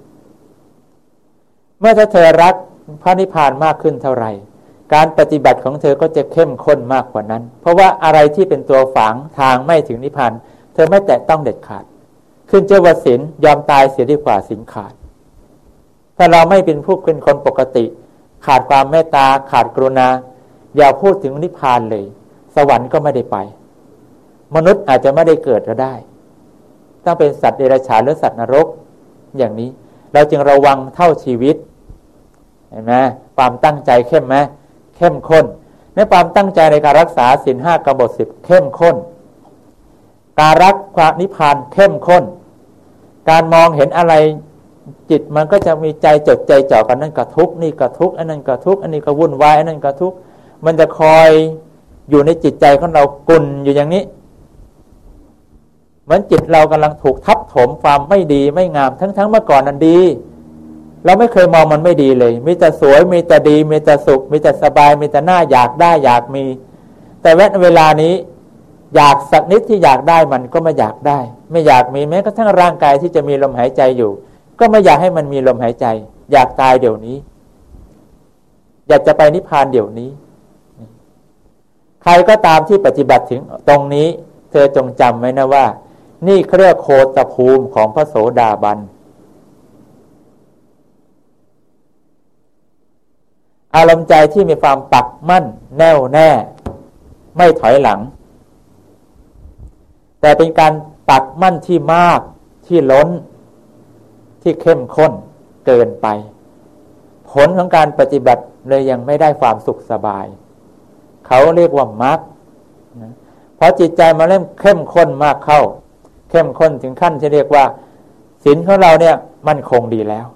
เมื่อเธอรักพระนิพพานมากขึ้นเท่าไหร่การปฏิบัติของเธอก็จะเข้มข้นมากกว่านั้นเพราะว่าอะไรที่เป็นตัวฝังทางไม่ถึงนิพพานเธอไม่แตะต้องเด็ดขาดขึ้นเจ้าว่าศีลยอมตายเสียดีกว่าศีลขาดถ้าเราไม่เป็นผู้เป็นคนปกติขาดความเมตตาขาดกรุณาอย่าพูดถึงนิพพานเลยสวรรค์ก็ไม่ได้ไปมนุษย์อาจจะไม่ได้เกิดก็ได้ต้องเป็นสัตว์เดรัจฉานหรือสัตว์นรกอย่างนี้เราจึงระวังเท่าชีวิตเห็นไหมความตั้งใจเข้มไหมเข้มข้นในความตั้งใจในการรักษาศีลห้ากบฏสิบเข้มข้นการรักความนิพพานเข้มข้นการมองเห็นอะไรจิตมันก็จะมีใจจดใจจ่อกันนั่นก็ทุกข์นี่ก็ทุกข์อันนั้นก็ทุกข์อันนี้ก็วุ่นวายอันนั้นก็ทุกข์มันจะคอยอยู่ในจิตใจของเรากุ่นอยู่อย่างนี้เหมือนจิตเรากำลังถูกทับถมความไม่ดีไม่งามทั้งๆเมื่อก่อนนั้นดีเราไม่เคยมองมันไม่ดีเลยมีแต่สวยมีแต่ดีมีแต่สุขมีแต่สบายมีแต่น่าอยากได้อยากมีแต่เวลานี้อยากสักนิดที่อยากได้มันก็ไม่อยากได้ไม่อยากมีแม้กระทั่งร่างกายที่จะมีลมหายใจอยู่ก็ไม่อยากให้มันมีลมหายใจอยากตายเดี๋ยวนี้อยากจะไปนิพพานเดี๋ยวนี้ใครก็ตามที่ปฏิบัติถึงตรงนี้เธอจงจำไว้นะว่านี่เรียกโคตภูมิของพระโสดาบันอารมณ์ใจที่มีความปักมั่นแน่วแน่ไม่ถอยหลังแต่เป็นการปักมั่นที่มากที่ล้นที่เข้มข้นเกินไปผลของการปฏิบัติเลยยังไม่ได้ความสุขสบายเขาเรียกว่ามรรคเพราะจิตใจมาเริ่มเข้มข้นมากเข้าเข้มข้นถึงขั้นที่เรียกว่าศีลของเราเนี่ยมั่นคงดีแล้ว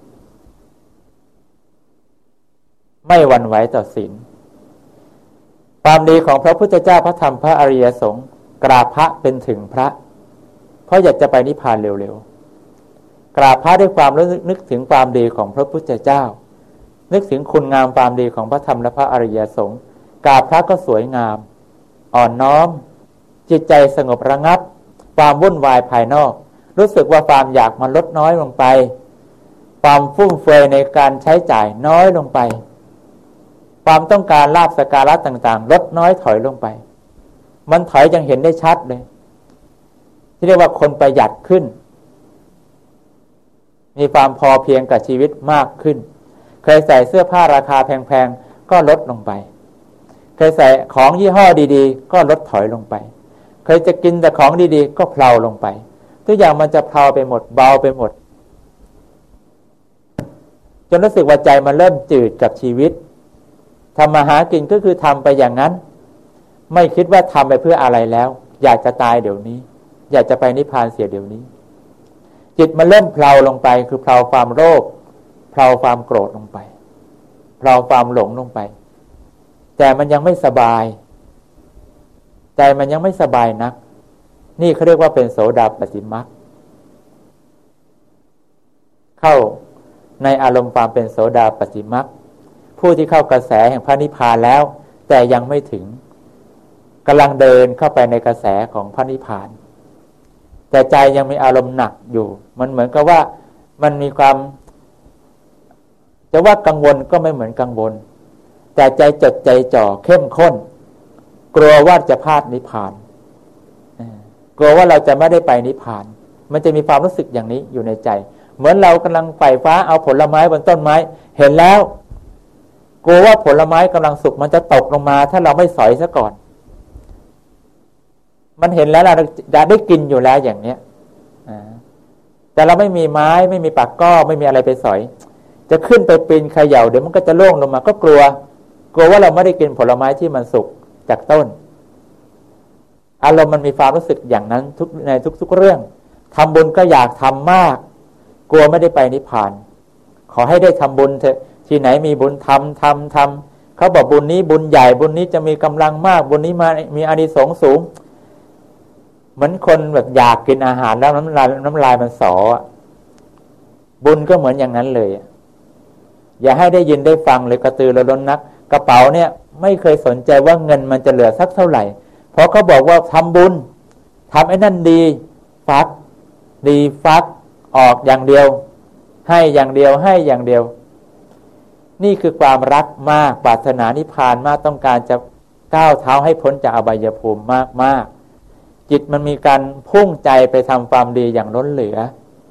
ไม่หวั่นไหวต่อศีลความดีของพระพุทธเจ้าพระธรรมพระอริยสงฆ์กราบพระเป็นถึงพระเพราะอยากจะไปนิพพานเร็วๆกราบพระด้วยความนึกถึงความดีของพระพุทธเจ้านึกถึงคุณงามความดีของพระธรรมและพระอริยสงฆ์กราบพระก็สวยงามอ่อนน้อมจิตใจสงบระงับความวุ่นวายภายนอกรู้สึกว่าความอยากมันลดน้อยลงไปความฟุ่มเฟือยในการใช้จ่ายน้อยลงไปความต้องการลาภสักการะต่างๆลดน้อยถอยลงไปมันถอยยังเห็นได้ชัดเลยที่เรียกว่าคนประหยัดขึ้นมีความพอเพียงกับชีวิตมากขึ้นเคยใส่เสื้อผ้าราคาแพงๆก็ลดลงไปเคยใส่ของยี่ห้อดีๆก็ลดถอยลงไปเคยจะกินแต่ของดีๆก็เพลาลงไปทุกอย่างมันจะเพลาไปหมดเบาไปหมดจนรู้สึกว่าใจมันเริ่มจืดกับชีวิตทำมาหากินก็คือทำไปอย่างนั้นไม่คิดว่าทำไปเพื่ออะไรแล้วอยากจะตายเดี๋ยวนี้อยากจะไปนิพพานเสียเดี๋ยวนี้จิตมันเริ่มเพลาลงไปคือเพลาความโลภเพลาความโกรธลงไปเพลาความหลงลงไปแต่มันยังไม่สบายใจมันยังไม่สบายนักนี่เขาเรียกว่าเป็นโสดาปัตติมรรคเข้าในอารมณ์ความเป็นโสดาปัตติมรรคผู้ที่เข้ากระแสแห่งพระนิพพานแล้วแต่ยังไม่ถึงกำลังเดินเข้าไปในกระแสของพระนิพพานแต่ใจยังมีอารมณ์หนักอยู่มันเหมือนกับว่ามันมีความจะว่ากังวลก็ไม่เหมือนกังวลแต่ใจจดใจจ่อเข้มข้นกลัวว่าจะพลาดนิพพานกลัวว่าเราจะไม่ได้ไปนิพพานมันจะมีความรู้สึกอย่างนี้อยู่ในใจเหมือนเรากำลังไฝ่ฟ้าเอาผลไม้บนต้นไม้เห็นแล้วกลัวว่าผลไม้กำลังสุกมันจะตกลงมาถ้าเราไม่สอยซะก่อนมันเห็นแล้วเราจะได้กินอยู่แล้วอย่างเนี้ยแต่เราไม่มีไม้ไม่มีปากก้อไม่มีอะไรไปสอยจะขึ้นไปปีนเขย่าเดี๋ยวมันก็จะล่วงลงมาก็กลัวกลัวว่าเราไม่ได้กินผลไม้ที่มันสุกจากต้นอารมณ์มันมีความรู้สึกอย่างนั้นทุกในทุกๆเรื่องทำบุญก็อยากทำมากกลัวไม่ได้ไปนิพพานขอให้ได้ทำบุญเถอะที่ไหนมีบุญทำทำทำเขาบอกบุญนี้บุญใหญ่บุญนี้จะมีกำลังมากบุญนี้มามีอานิสงส์สูงเหมือนคนแบบอยากกินอาหารแล้วน้ำลายน้ำลายมันสอบุญก็เหมือนอย่างนั้นเลยอย่าให้ได้ยินได้ฟังเลยกระตือรือร้นนักกระเป๋าเนี่ยไม่เคยสนใจว่าเงินมันจะเหลือสักเท่าไหร่เพราะเขาบอกว่าทำบุญทำไอ้นั่นดีฟักดีฟักออกอย่างเดียวให้อย่างเดียวให้อย่างเดียวนี่คือความรักมากปรารถนานิพพานมากต้องการจะก้าวเท้าให้พ้นจากอบายภูมิมากมากจิตมันมีการพุ่งใจไปทำความดีอย่างล้นเหลือ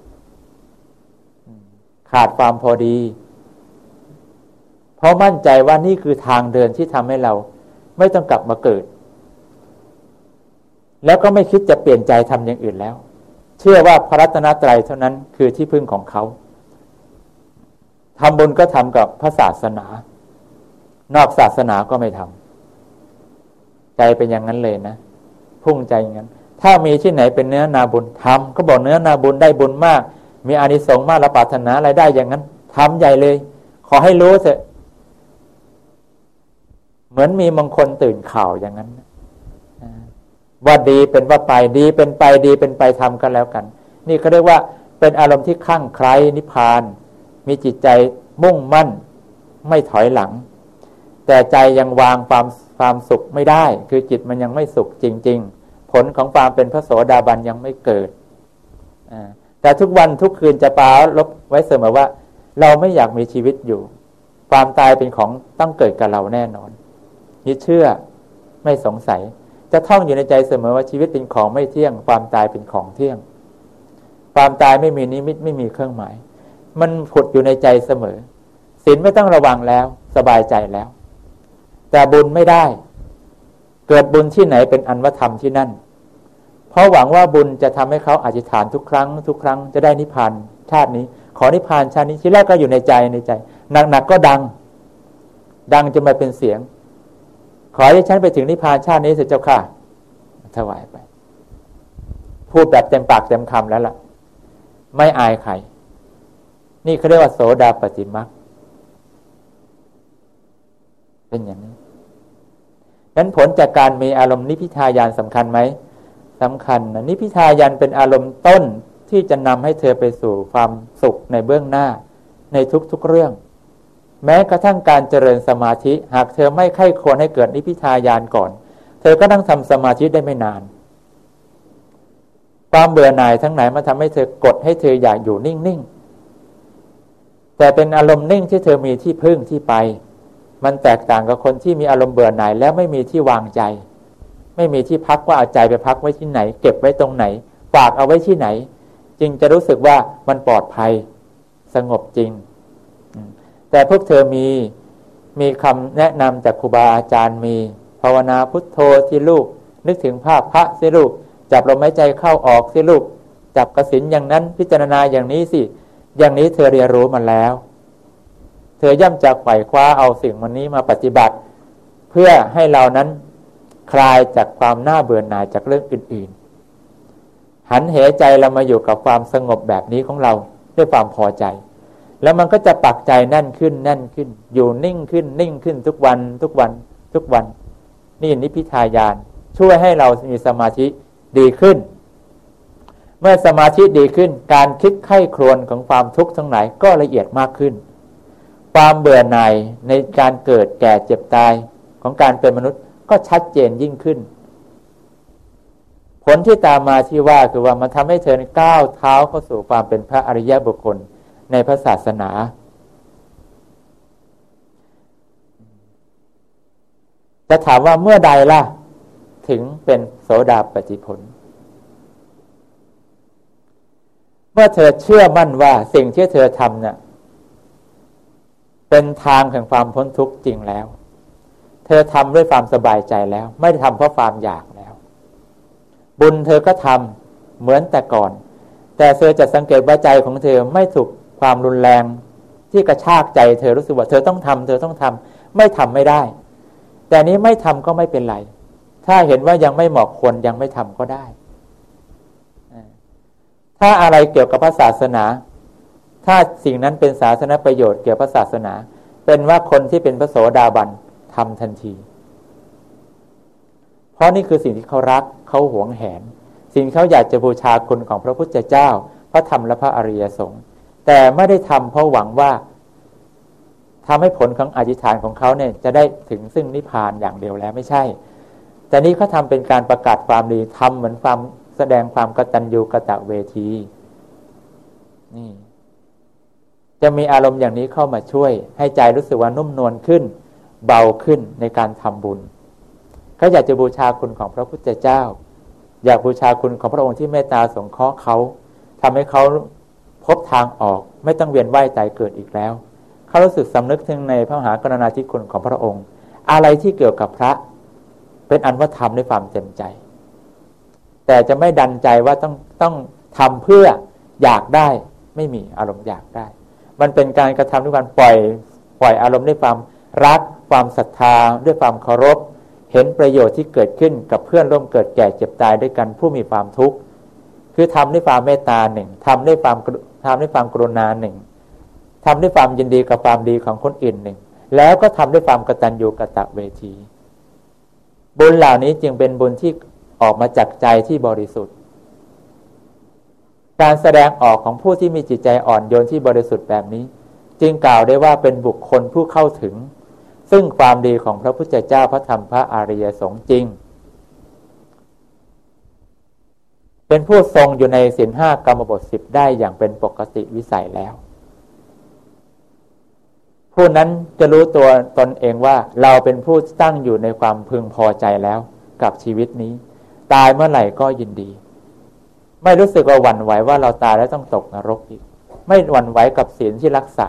ขาดความพอดีเพราะมั่นใจว่านี่คือทางเดินที่ทำให้เราไม่ต้องกลับมาเกิดแล้วก็ไม่คิดจะเปลี่ยนใจทำอย่างอื่นแล้วเชื่อว่าพระรัตนตรัยเท่านั้นคือที่พึ่งของเขาทำบุญก็ทำกับพระศาสนานอกศาสนาก็ไม่ทำใจเป็นอย่างนั้นเลยนะพุ่งใจอย่างนั้นถ้ามีที่ไหนเป็นเนื้อนาบุญทำก็บอกเนื้อนาบุญได้บุญมากมีอานิสงส์มากและปรารถนาอะไรได้อย่างนั้นทำใหญ่เลยขอให้รู้เถอะเหมือนมีมงคลตื่นข่าวอย่างนั้นว่าดีเป็นว่าไปดีเป็นไปดีเป็นไปทำกันแล้วกันนี่เขาเรียกว่าเป็นอารมณ์ที่คลั่งไคล้นิพพานมีจิตใจมุ่งมั่นไม่ถอยหลังแต่ใจยังวางความความสุขไม่ได้คือจิตมันยังไม่สุขจริงๆผลของความเป็นพระโสดาบันยังไม่เกิดแต่ทุกวันทุกคืนจะปราลบไว้เสมอว่าเราไม่อยากมีชีวิตอยู่ความตายเป็นของต้องเกิดกับเราแน่นอนนี่เชื่อไม่สงสัยจะท่องอยู่ในใจเสมอว่าชีวิตเป็นของไม่เที่ยงความตายเป็นของเที่ยงความตายไม่มีนิมิตไม่มีเครื่องหมายมันผุดอยู่ในใจเสมอศีลไม่ต้องระวังแล้วสบายใจแล้วแต่บุญไม่ได้เกิดบุญที่ไหนเป็นอันว่าทำที่นั่นเพราะหวังว่าบุญจะทำให้เขาอธิษฐานทุกครั้งทุกครั้งจะได้นิพพานชาตินี้ขอนิพพานชาตินี้ที่แรกก็อยู่ในใจในใจหนักๆก็ดังดังจนมาเป็นเสียงขอให้ฉันไปถึงนิพพานชาตินี้เถิดเจ้าค่ะถวายไปพูดแบบเต็มปากเต็มคำแล้วล่ะไม่อายใครนี่เขาเรียกว่าโสดาปัตติมรรคเป็นอย่างนี้งั้นผลจากการมีอารมณ์นิพพิทายานสำคัญไหมสำคัญนะนิพพิทายานเป็นอารมณ์ต้นที่จะนำให้เธอไปสู่ความสุขในเบื้องหน้าในทุกๆเรื่องแม้กระทั่งการเจริญสมาธิหากเธอไม่ใคร่ควรให้เกิดนิพพิทายานก่อนเธอก็นั่งทำสมาธิได้ไม่นานความเบื่อหน่ายทั้งหลายมาทำให้เธอกดให้เธออยากอยู่นิ่งๆแต่เป็นอารมณ์นิ่งที่เธอมีที่พึ่งที่ไปมันแตกต่างกับคนที่มีอารมณ์เบื่อหน่ายแล้วไม่มีที่วางใจไม่มีที่พักว่าเอาใจไปพักไว้ที่ไหนเก็บไว้ตรงไหนฝากเอาไว้ที่ไหนจึงจะรู้สึกว่ามันปลอดภัยสงบจริงแต่พวกเธอมีมีคำแนะนำจากครูบาอาจารย์มีภาวนาพุทโธที่ลูกนึกถึงภาพพระสิลูกจับลมหายใจเข้าออกสิลูกจับกสิณอย่างนั้นพิจารณาอย่างนี้สิอย่างนี้เธอเรียนรู้มาแล้วเธอย่อมจะไขว่คว้าเอาสิ่งวันนี้มาปฏิบัติเพื่อให้เรานั้นคลายจากความน่าเบื่อหน่ายจากเรื่องอื่นๆหันเหใจเรามาอยู่กับความสงบแบบนี้ของเราด้วยความพอใจแล้วมันก็จะปักใจแน่นขึ้นแน่นขึ้นอยู่นิ่งขึ้นนิ่งขึ้นทุกวันทุกวันทุกวันนี่นิพพิทายานช่วยให้เรามีสมาธิดีขึ้นเมื่อสมาธิดีขึ้นการคิดไข้ครวญของความทุกข์ทั้งหลายก็ละเอียดมากขึ้นความเบื่อหน่ายในการเกิดแก่เจ็บตายของการเป็นมนุษย์ก็ชัดเจนยิ่งขึ้นผลที่ตามมาที่ว่าคือว่ามันทำให้เธอก้าวเท้าเข้าสู่ความเป็นพระอริยบุคคลในพระศาสนาจะถามว่าเมื่อใดล่ะถึงเป็นโสดาปัตติผลเมื่อเธอเชื่อมั่นว่าสิ่งที่เธอทำเนี่ยเป็นทางแห่งความพ้นทุกข์จริงแล้วเธอทำด้วยความสบายใจแล้วไม่ได้ทำเพราะความอยากแล้วบุญเธอก็ทำเหมือนแต่ก่อนแต่เธอจะสังเกตว่าใจของเธอไม่ถูกความรุนแรงที่กระชากใจเธอรู้สึกว่าเธอต้องทำเธอต้องทำไม่ทำไม่ได้แต่นี้ไม่ทำก็ไม่เป็นไรถ้าเห็นว่ายังไม่เหมาะควรยังไม่ทำก็ได้ถ้าอะไรเกี่ยวกับพระศาสนาถ้าสิ่งนั้นเป็นศาสนประโยชน์เกี่ยวกับพระศาสนาเป็นว่าคนที่เป็นพระโสดาบันทำทันทีเพราะนี่คือสิ่งที่เขารักเขาหวงแหนสิ่งเขาอยากจะบูชาคุณของพระพุทธเจ้าพระธรรมและพระอริยสงฆ์แต่ไม่ได้ทำเพราะหวังว่าทำให้ผลของอธิษฐานของเขาเนี่ยจะได้ถึงซึ่งนิพพานอย่างเดียวแล้วไม่ใช่แต่นี้เขาทำเป็นการประกาศความดีทำเหมือนความแสดงความกตัญญูกตเวทีนี่จะมีอารมณ์อย่างนี้เข้ามาช่วยให้ใจรู้สึกว่านุ่มนวลขึ้นเบาขึ้นในการทำบุญเขาอยากจะบูชาคุณของพระพุทธเจ้าอยากบูชาคุณของพระองค์ที่เมตตาสงเคราะห์เขาทำให้เขาพบทางออกไม่ต้องเวียนว่ายตายเกิดอีกแล้วเขารู้สึกสำนึกถึงในพระมหากรุณาธิคุณของพระองค์อะไรที่เกี่ยวกับพระเป็นอันว่าทำด้วยความเต็มใจแต่จะไม่ดันใจว่าต้องต้องทำเพื่ออยากได้ไม่มีอารมณ์อยากได้มันเป็นการกระทำด้วยการปล่อยปล่อยอารมณ์ด้วยความรักความศรัทธาด้วยความเคารพเห็นประโยชน์ที่เกิดขึ้นกับเพื่อนร่วมเกิดแก่เจ็บตายด้วยกันผู้มีความทุกข์คือทำด้วยความเมตตาหนึ่งทำด้วยความทำด้วยความกรุณาหนึ่งทำด้วยความยินดีกับความดีของคนอื่นหนึ่งแล้วก็ทำด้วยความกตัญญูกตเวทีบุญเหล่านี้จึงเป็นบุญที่ออกมาจากใจที่บริสุทธิ์การแสดงออกของผู้ที่มีจิตใจอ่อนโยนที่บริสุทธิ์แบบนี้จึงกล่าวได้ว่าเป็นบุคคลผู้เข้าถึงซึ่งความดีของพระพุทธเจ้าพระธรรมพระอริยสงฆ์จริงเป็นผู้ทรงอยู่ในศีลห้ากรรมบทสิบได้อย่างเป็นปกติวิสัยแล้วผู้นั้นจะรู้ตัวตนเองว่าเราเป็นผู้ตั้งอยู่ในความพึงพอใจแล้วกับชีวิตนี้ตายเมื่อไหร่ก็ยินดีไม่รู้สึกว่าหวั่นไหวว่าเราตายแล้วต้องตกนรกอีกไม่หวั่นไหวกับศีลที่รักษา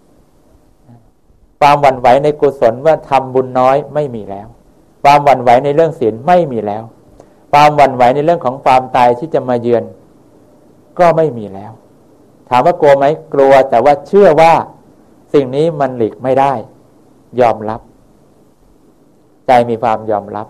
ความหวั่นไหวในกุศลว่าทำบุญน้อยไม่มีแล้วความหวั่นไหวในเรื่องศีลไม่มีแล้วความหวั่นไหวในเรื่องของความตายที่จะมาเยือนก็ไม่มีแล้วถามว่ากลัวไหมกลัวแต่ว่าเชื่อว่าสิ่งนี้มันหลีกไม่ได้ยอมรับใจมีความยอมรับ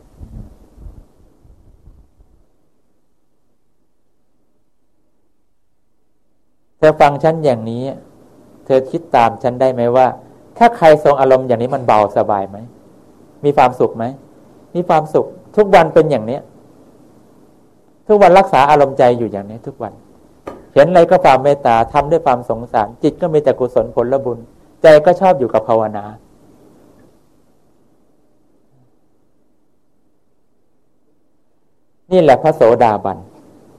เธอฟังฉันอย่างนี้เธอคิดตามฉันได้ไหมว่าถ้าใครทรงอารมณ์อย่างนี้มันเบาสบายไหมมีความสุขไหมมีความสุขทุกวันเป็นอย่างนี้ทุกวันรักษาอารมณ์ใจอยู่อย่างนี้ทุกวันเห็นอะไรก็ความเมตตาทำด้วยความสงสารจิตก็มีแต่กุศลผลบุญใจก็ชอบอยู่กับภาวนานี่แหละพระโสดาบัน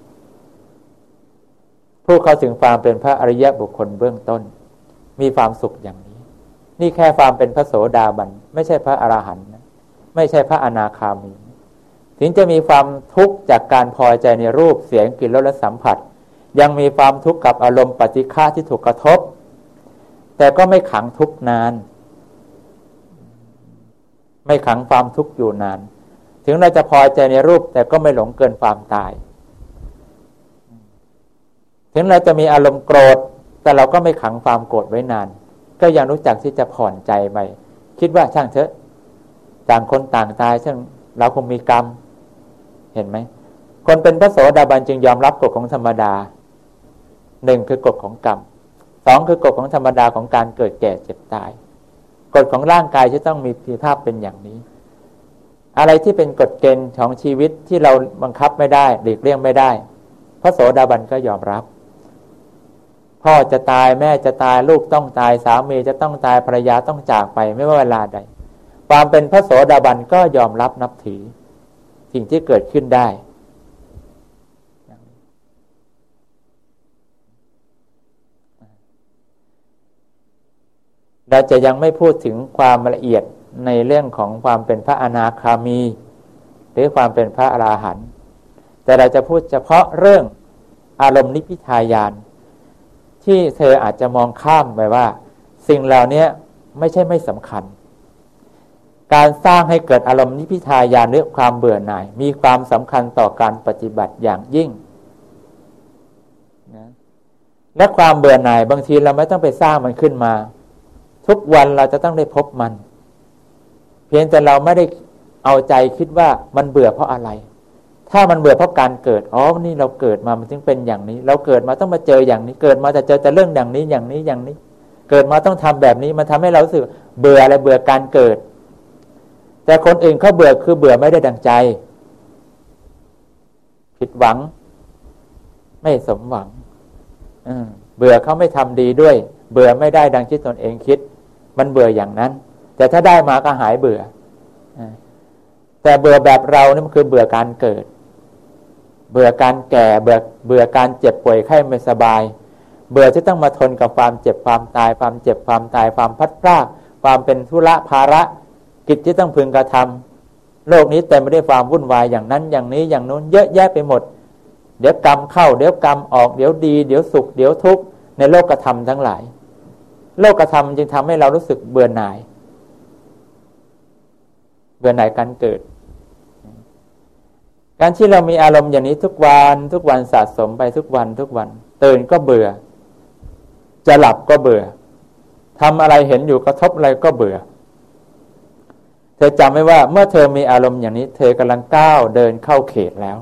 ผู้เข้าถึงความเป็นพระอริยบุคคลเบื้องต้นมีความสุขอย่างนี้นี่แค่ความเป็นพระโสดาบันไม่ใช่พระอรหันต์นะไม่ใช่พระอนาคามีถึงจะมีความทุกข์จากการพอใจในรูปเสียงกลิ่นรสและสัมผัสยังมีความทุกข์กับอารมณ์ปฏิฆะที่ถูกกระทบแต่ก็ไม่ขังทุกข์นานไม่ขังความทุกข์อยู่นานถึงเราจะพอใจในรูปแต่ก็ไม่หลงเกินความตายถึงเราจะมีอารมณ์โกรธแต่เราก็ไม่ขังความโกรธไว้นานก็ยังรู้จักที่จะผ่อนใจไปคิดว่าช่างเถอะต่างคนต่างตายช่างเราคงมีกรรมเห็นไหมคนเป็นพระโสดาบันจึงยอมรับกฎของธรรมดาหนึ่งคือกฎของกรรมสองคือกฎของธรรมดาของการเกิดแก่เจ็บตายกฎของร่างกายจะต้องมีสภาพเป็นอย่างนี้อะไรที่เป็นกฎเกณฑ์ของชีวิตที่เราบังคับไม่ได้หลีกเลี่ยงไม่ได้พระโสดาบันก็ยอมรับพ่อจะตายแม่จะตายลูกต้องตายสามีจะต้องตายภรรยาต้องจากไปไม่ว่าเวลาใดความเป็นพระโสดาบันก็ยอมรับนับถือสิ่งที่เกิดขึ้นได้เราจะยังไม่พูดถึงความละเอียดในเรื่องของความเป็นพระอนาคามีหรือความเป็นพระอราหันต์แต่เราจะพูดเฉพาะเรื่องอารมณ์นิพพิทายานที่เธออาจจะมองข้ามไปว่าสิ่งเหล่านี้ไม่ใช่ไม่สำคัญการสร้างให้เกิดอารมณ์นิพพิทายานหรือความเบื่อหน่ายมีความสำคัญต่อการปฏิบัติอย่างยิ่งนะและความเบื่อหน่ายบางทีเราไม่ต้องไปสร้างมันขึ้นมาทุกวันเราจะต้องได้พบมันเพียงแต่เราไม่ได้เอาใจคิดว่ามันเบื่อเพราะอะไรถ้ามันเบื่อเพราะการเกิดอ๋อนี่เราเกิดมามันจึงเป็นอย่างนี้เราเกิดมาต้องมาเจออย่างนี้เกิดมาจะเจอแต่เรื่องอย่างนี้อย่างนี้อย่างนี้เกิดมาต้องทำแบบนี้มันทำให้เรารู้สึกเบื่ออะไรเบื่อการเกิดแต่คนอื่นเขาเบื่อคือเบื่อไม่ได้ดังใจผิดหวังไม่สมหวังเบื่อเขาไม่ทำดีด้วยเบื่อไม่ได้ดังที่ตนเองคิดมันเบื่ออย่างนั้นแต่ถ้าได้มาก็หายเบื่อแต่เบื่อแบบเรานี่มันคือเบื่อการเกิดเบื่อการแก่เบื่อเบื่อการเจ็บป่วยไข้ไม่สบายเบื่อที่ต้องมาทนกับความเจ็บความตายความเจ็บความตายความพัดพรากความเป็นธุระภาระกิจที่ต้องพึงกระทำโลกนี้เต็มไปด้วยความวุ่นวายอย่างนั้นอย่างนี้อย่างนู้นเยอะแยะไปหมดเดี๋ยวกรรมเข้าเดี๋ยวกรรมออกเดี๋ยวดีเดี๋ยวสุขเดี๋ยวทุกข์ในโลกธรรมทั้งหลายโลกธรรมจึงทำให้เรารู้สึกเบื่อหน่ายเบื่อหน่ายการเกิดการที่เรามีอารมณ์อย่างนี้ทุกวันทุกวันสะสมไปทุกวันทุกวันตื่นก็เบื่อจะหลับก็เบื่อทำอะไรเห็นอยู่กระทบอะไรก็เบื่อเธอจำไว้ว่าเมื่อเธอมีอารมณ์อย่างนี้เธอกำลังก้าวเดินเข้าเขตแล้ว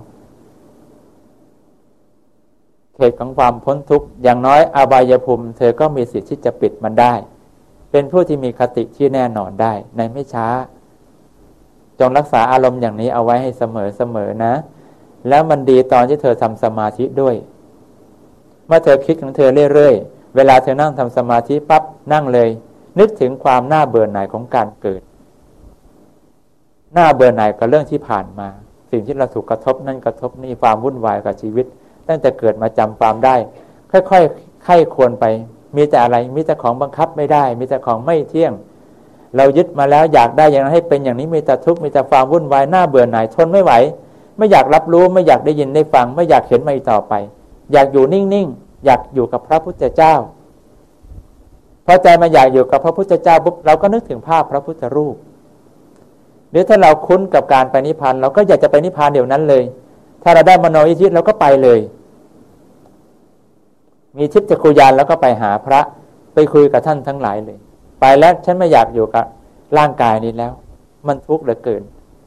เขตของความพ้นทุกข์อย่างน้อยอบายภูมิเธอก็มีสิทธิ์ที่จะปิดมันได้เป็นผู้ที่มีคติที่แน่นอนได้ในไม่ช้าจงรักษาอารมณ์อย่างนี้เอาไว้ให้เสมอเสมอนะแล้วมันดีตอนที่เธอทำสมาธิด้วยเมื่อเธอคิดของเธอเรื่อยๆเวลาเธอนั่งทำสมาธิปั๊บนั่งเลยนึกถึงความน่าเบื่อหน่ายของการเกิดน่าเบื่อหน่ายกับเรื่องที่ผ่านมาสิ่งที่เราถูกกระทบนั่นกระทบนี่ความวุ่นวายกับชีวิตตั้งแต่เกิดมาจำความได้ค่อยๆไข้ควรไปมีแต่อะไรมีแต่ของบังคับไม่ได้มีแต่ของไม่เที่ยงเรายึดมาแล้วอยากได้อย่างนั้นให้เป็นอย่างนี้มีแต่ทุกข์มีแต่ความวุ่นวายน่าเบื่อหน่ายทนไม่ไหวไม่อยากรับรู้ไม่อยากได้ยินได้ฟังไม่อยากเห็นมันอีกต่อไปอยากอยู่นิ่งๆอยากอยู่กับพระพุทธเจ้าพอใจมาอยากอยู่กับพระพุทธเจ้าปุ๊บเราก็นึกถึงภาพพระพุทธรูปหรือถ้าเราคุ้นกับการไปนิพพานเราก็อยากจะไปนิพพานเดี๋ยวนั้นเลยถ้าเราได้มโนยิทธิเราก็ไปเลยมีทิพย์จักขุญาณแล้วก็ไปหาพระไปคุยกับท่านทั้งหลายเลยไปแล้วฉันไม่อยากอยู่กับร่างกายนี้แล้วมันทุกข์เหลือเกิน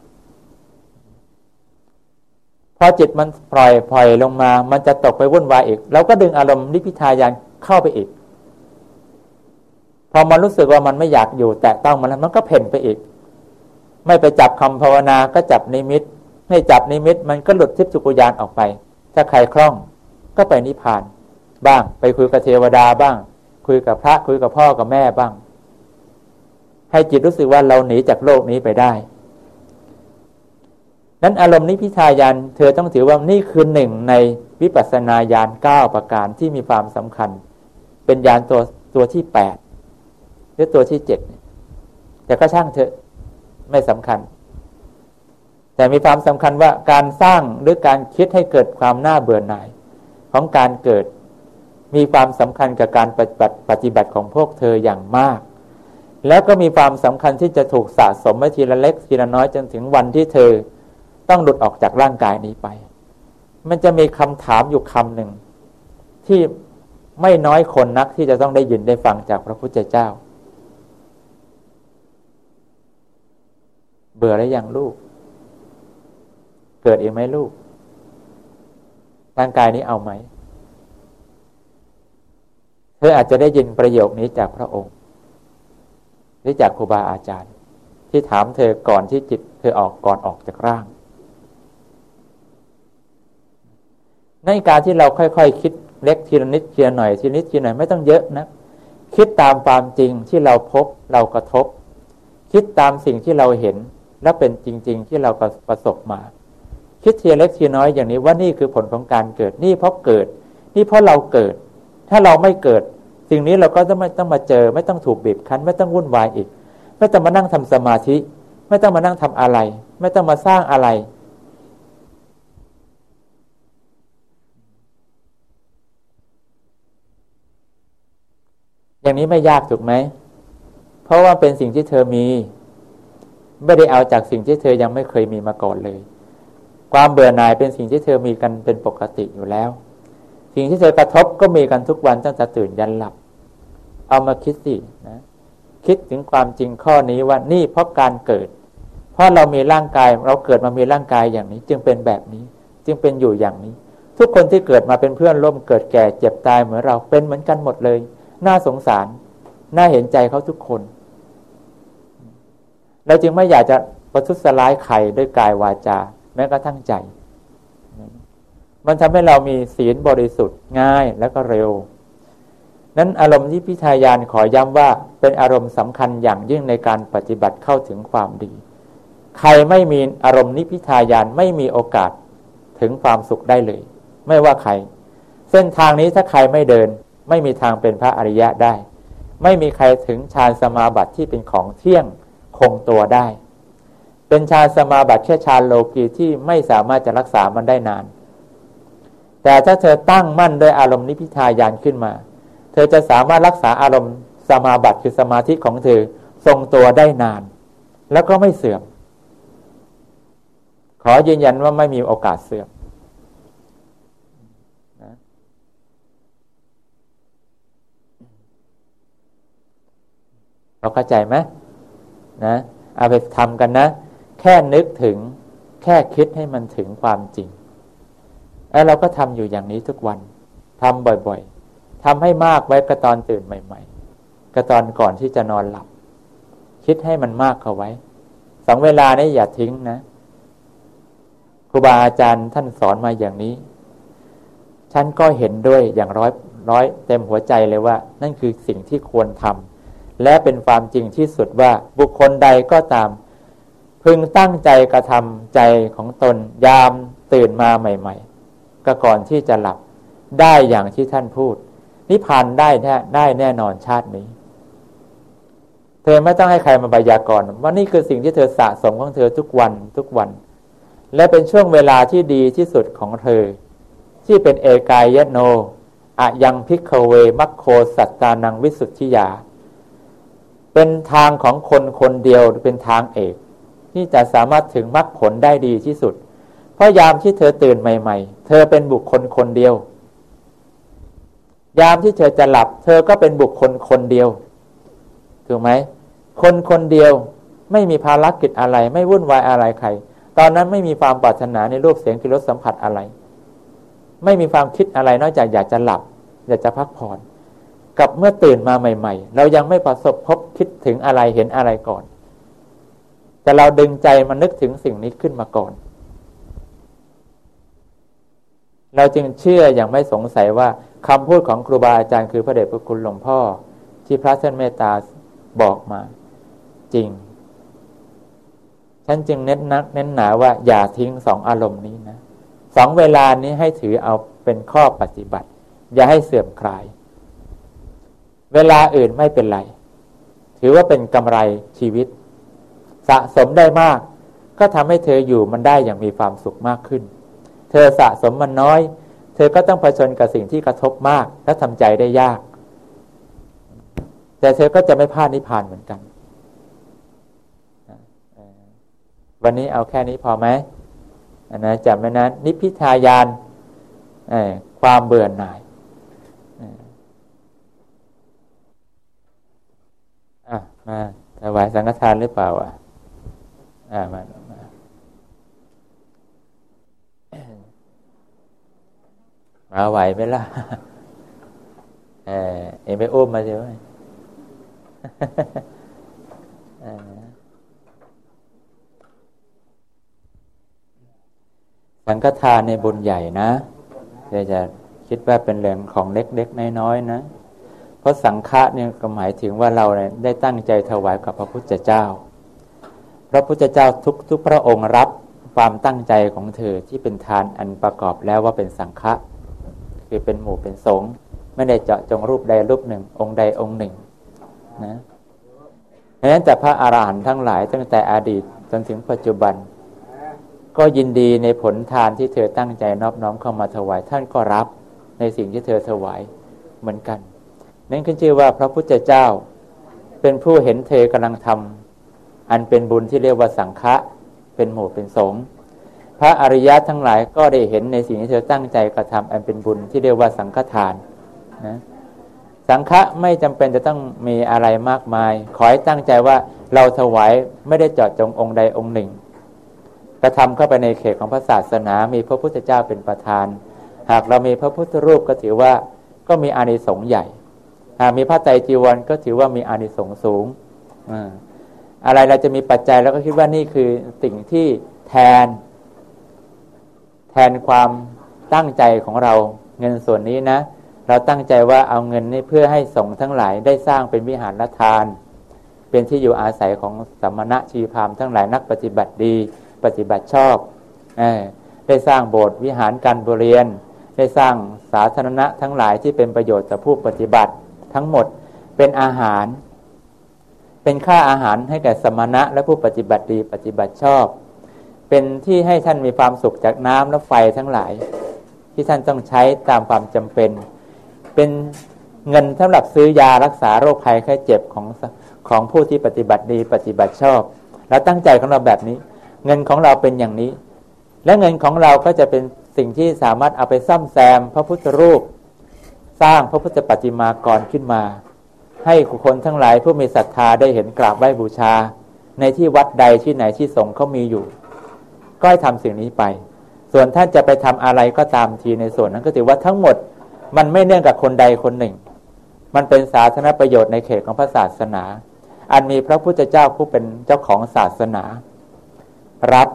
พอจิตมันปล่อยปล่อยลงมามันจะตกไปวุ่นวายอีกเราก็ดึงอารมณ์นิพพิทายานเข้าไปอีกพอมันรู้สึกว่ามันไม่อยากอยู่แตะต้องมันแล้วมันก็เพ่นไปอีกไม่ไปจับคำภาวนาก็จับนิมิตไม่จับนิมิตมันก็หลุดทิพย์จักขุญาณออกไปถ้าใครคล่องก็ไปนิพพานบ้างไปคุยกับเทวดาบ้างคุยกับพระคุยกับพ่อกับแม่บ้างให้จิตรู้สึกว่าเราหนีจากโลกนี้ไปได้นั้นอารมณ์นิพพิทายานเธอต้องถือว่านี่คือหนึ่งในวิปัสสนาญาณเก้าประการที่มีความสำคัญเป็นญาณตัวตัวที่แปดหรือตัวที่เจ็ดแต่ก็ช่างเถอะไม่สำคัญแต่มีความสำคัญว่าการสร้างหรือการคิดให้เกิดความน่าเบื่อหน่ายของการเกิดมีความสำคัญกับการปฏิบัติปฏิบัติของพวกเธออย่างมากแล้วก็มีความสำคัญที่จะถูกสะสมไว้ทีละเล็กทีละน้อยจนถึงวันที่เธอต้องหลุดออกจากร่างกายนี้ไปมันจะมีคำถามอยู่คำหนึ่งที่ไม่น้อยคนนักที่จะต้องได้ยินได้ฟังจากพระพุทธเจ้าเบื่อแล้วยังลูกเกิดอีกไหมลูกร่างกายนี้เอาไหมเธออาจจะได้ยินประโยคนี้จากพระองค์หรือจากครูบาอาจารย์ที่ถามเธอก่อนที่จิตเธอออกก่อนออกจากร่างในการที่เราค่อยๆ ค, คิดเล็กทีละนิดทีละหน่อยทีนิดทีหน่อยไม่ต้องเยอะนะคิดตามความจริงที่เราพบเรากระทบคิดตามสิ่งที่เราเห็นและเป็นจริงๆที่เราประสบมาคิดทีเล็กทีน้อยอย่างนี้ว่านี่คือผลของการเกิดนี่เพราะเกิดนี่เพราะเราเกิดถ้าเราไม่เกิดสิ่งนี้เราก็จะไม่ต้องมาเจอไม่ต้องถูกบีบคั้นไม่ต้องวุ่นวายอีกไม่ต้องมานั่งทำสมาธิไม่ต้องมานั่งทำอะไรไม่ต้องมาสร้างอะไรอย่างนี้ไม่ยากถูกไหมเพราะว่าเป็นสิ่งที่เธอมีไม่ได้เอาจากสิ่งที่เธอยังไม่เคยมีมาก่อนเลยความเบื่อหน่ายเป็นสิ่งที่เธอมีกันเป็นปกติอยู่แล้วสิ่งที่เธอกระทบก็มีกันทุกวันตั้งแต่ตื่นยันหลับเอามาคิดสินะคิดถึงความจริงข้อนี้ว่านี่เพราะการเกิดเพราะเรามีร่างกายเราเกิดมามีร่างกายอย่างนี้จึงเป็นแบบนี้จึงเป็นอยู่อย่างนี้ทุกคนที่เกิดมาเป็นเพื่อนร่วมเกิดแก่เจ็บตายเหมือนเราเป็นเหมือนกันหมดเลยน่าสงสารน่าเห็นใจเขาทุกคนเราจึงไม่อยากจะประทุษร้ายใครด้วยกายวาจาแม้กระทั่งใจมันทำให้เรามีศีลบริสุทธิ์ง่ายและก็เร็วนั้นอารมณ์ที่พิทายานขอย้ำว่าเป็นอารมณ์สำคัญอย่างยิ่งในการปฏิบัติเข้าถึงความดีใครไม่มีอารมณ์นิพพิทายานไม่มีโอกาสถึงความสุขได้เลยไม่ว่าใครเส้นทางนี้ถ้าใครไม่เดินไม่มีทางเป็นพระอริยะได้ไม่มีใครถึงฌานสมาบัติที่เป็นของเที่ยงคงตัวได้เป็นฌานสมาบัติแค่ฌานโลกีที่ไม่สามารถจะรักษามันได้นานแต่ถ้าเธอตั้งมั่นด้วยอารมณ์นิพพิทายานขึ้นมาเธอจะสามารถรักษาอารมณ์สมาบัติคือสมาธิของเธอทรงตัวได้นานแล้วก็ไม่เสื่อมขอยืนยันว่าไม่มีโอกาสเสื่อมนะเราเข้าใจไหมนะเอาไปทำกันนะแค่นึกถึงแค่คิดให้มันถึงความจริงแล้วเราก็ทำอยู่อย่างนี้ทุกวันทำบ่อยๆทำให้มากไว้กระตอนตื่นใหม่ๆกระตอนก่อนที่จะนอนหลับคิดให้มันมากเข้าไว้สองเวลานี้อย่าทิ้งนะครูบาอาจารย์ท่านสอนมาอย่างนี้ฉันก็เห็นด้วยอย่างร้อยร้อยเต็มหัวใจเลยว่านั่นคือสิ่งที่ควรทำและเป็นความจริงที่สุดว่าบุคคลใดก็ตามพึงตั้งใจกระทำใจของตนยามตื่นมาใหม่ๆก็ก่อนที่จะหลับได้อย่างที่ท่านพูดนิพพานได้แน่ได้แน่นอนชาตินี้เธอไม่ต้องให้ใครมาพยากรณ์ว่านี่คือสิ่งที่เธอสะสมของเธอทุกวันทุกวันและเป็นช่วงเวลาที่ดีที่สุดของเธอที่เป็นเอกายโนอะยังภิกขเวมัคโคสัตตานังวิสุทธิยาเป็นทางของคนคนเดียวเป็นทางเอกที่จะสามารถถึงมรรคผลได้ดีที่สุดเพราะยามที่เธอตื่นใหม่ๆเธอเป็นบุคคลคนเดียวยามที่เธอจะหลับเธอก็เป็นบุคคลคนเดียวถูกไหมคนคนเดียวไม่มีภารกิจอะไรไม่วุ่นวายอะไรใครตอนนั้นไม่มีความปรารถนาในรูปเสียงกลิ่นรสสัมผัสอะไรไม่มีความคิดอะไรนอกจากอยากจะหลับอยากจะพักผ่อนกับเมื่อตื่นมาใหม่ๆเรายังไม่ประสบพบคิดถึงอะไรเห็นอะไรก่อนแต่เราดึงใจมานึกถึงสิ่งนี้ขึ้นมาก่อนเราจึงเชื่ออย่างไม่สงสัยว่าคำพูดของครูบาอาจารย์คือพระเดชพระคุณหลวงพ่อที่พระท่านเมตตาบอกมาจริงฉันจึงเน้นนักเน้นหนาว่าอย่าทิ้งสองอารมณ์นี้นะสองเวลานี้ให้ถือเอาเป็นข้อปฏิบัติอย่าให้เสื่อมคลายเวลาอื่นไม่เป็นไรถือว่าเป็นกำไรชีวิตสะสมได้มากก็ทำให้เธออยู่มันได้อย่างมีความสุขมากขึ้นเธอสะสมมันน้อยเธอก็ต้องเผชิญกับสิ่งที่กระทบมากและทำใจได้ยากแต่เธอก็จะไม่พลาดนิพพานเหมือนกันวันนี้เอาแค่นี้พอไหมนะจำไว้นะนิพพิทายานความเบื่อหน่ายอ่ะมาถวายสังฆทานหรือเปล่าอ่ะอ่ามามามาไหวไหมล่ะเออเอ็งไปอุ้มมาสิวะสังฆทานในบุญใหญ่นะเดี๋ยวจะคิดว่าเป็นเรื่องของเล็กๆน้อยๆนะเพราะสังฆะเนี่ยก็หมายถึงว่าเราเนี่ยได้ตั้งใจถวายกับพระพุทธเจ้าพระพุทธเจ้าทุกทุกพระองค์รับความตั้งใจของเธอที่เป็นทานอันประกอบแล้วว่าเป็นสังฆะคือเป็นหมู่เป็นสงฆ์ไม่ได้เจาะจงรูปใดรูปหนึ่งองค์ใดองค์หนึ่งนะเพราะฉะนั้นแต่พระอรหันต์ทั้งหลายตั้งแต่อดีตจนถึงปัจจุบันก็ยินดีในผลทานที่เธอตั้งใจนอบน้อมเข้ามาถวายท่านก็รับในสิ่งที่เธอถวายเหมือนกันนั่นขึ้นชื่อว่าพระพุทธเจ้าเป็นผู้เห็นเธอกำลังทำอันเป็นบุญที่เรียกว่าสังฆะเป็นหมู่เป็นสงฆ์พระอริยะทั้งหลายก็ได้เห็นในสิ่งที่เธอตั้งใจกระทำอันเป็นบุญที่เรียกว่าสังฆทานนะสังฆะไม่จำเป็นจะต้องมีอะไรมากมายขอให้ตั้งใจว่าเราถวายไม่ได้เจาะจงองค์ใดองค์หนึ่งกระทำเข้าไปในเขตของพระศาสนามีพระพุทธเจ้าเป็นประธานหากเรามีพระพุทธรูปก็ถือว่าก็มีอานิสงส์ใหญ่หากมีผ้าไตรจีวรก็ถือว่ามีอานิสงส์สูงอ่าอะไรเราจะมีปัจจัยแล้วก็คิดว่านี่คือสิ่งที่แทนแทนความตั้งใจของเราเงินส่วนนี้นะเราตั้งใจว่าเอาเงินนี้เพื่อให้สงฆ์ทั้งหลายได้สร้างเป็นวิหารทานเป็นที่อยู่อาศัยของสมณะชีพราหมณ์ทั้งหลายนักปฏิบัติดีปฏิบัติชอบเออได้สร้างโบสถ์วิหารการบริเรียนได้สร้างสาธารณะทั้งหลายที่เป็นประโยชน์ต่อผู้ปฏิบัติทั้งหมดเป็นอาหารเป็นค่าอาหารให้แก่สมณะและผู้ปฏิบัติดีปฏิบัติชอบเป็นที่ให้ท่านมีความสุขจากน้ำและไฟทั้งหลายที่ท่านต้องใช้ตามความจำเป็นเป็นเงินสำหรับซื้อยารักษาโรคภัยไข้เจ็บของของผู้ที่ปฏิบัติดีปฏิบัติชอบแล้วตั้งใจของเราแบบนี้เงินของเราเป็นอย่างนี้และเงินของเราก็จะเป็นสิ่งที่สามารถเอาไปซ่อมแซมพระพุทธรูปสร้างพระพุทธปฏิมากรขึ้นมาให้คนทั้งหลายผู้มีศรัทธาได้เห็นกราบไหว้บูชาในที่วัดใดที่ไหนที่สงฆ์เขามีอยู่ก็ให้ทำสิ่งนี้ไปส่วนท่านจะไปทำอะไรก็ตามทีในส่วนนั้นก็ถือว่าทั้งหมดมันไม่เนื่องกับคนใดคนหนึ่งมันเป็นสาธารณประโยชน์ในเขตของพระศาสนาอันมีพระพุทธเจ้าผู้เป็นเจ้าของศาสนารับ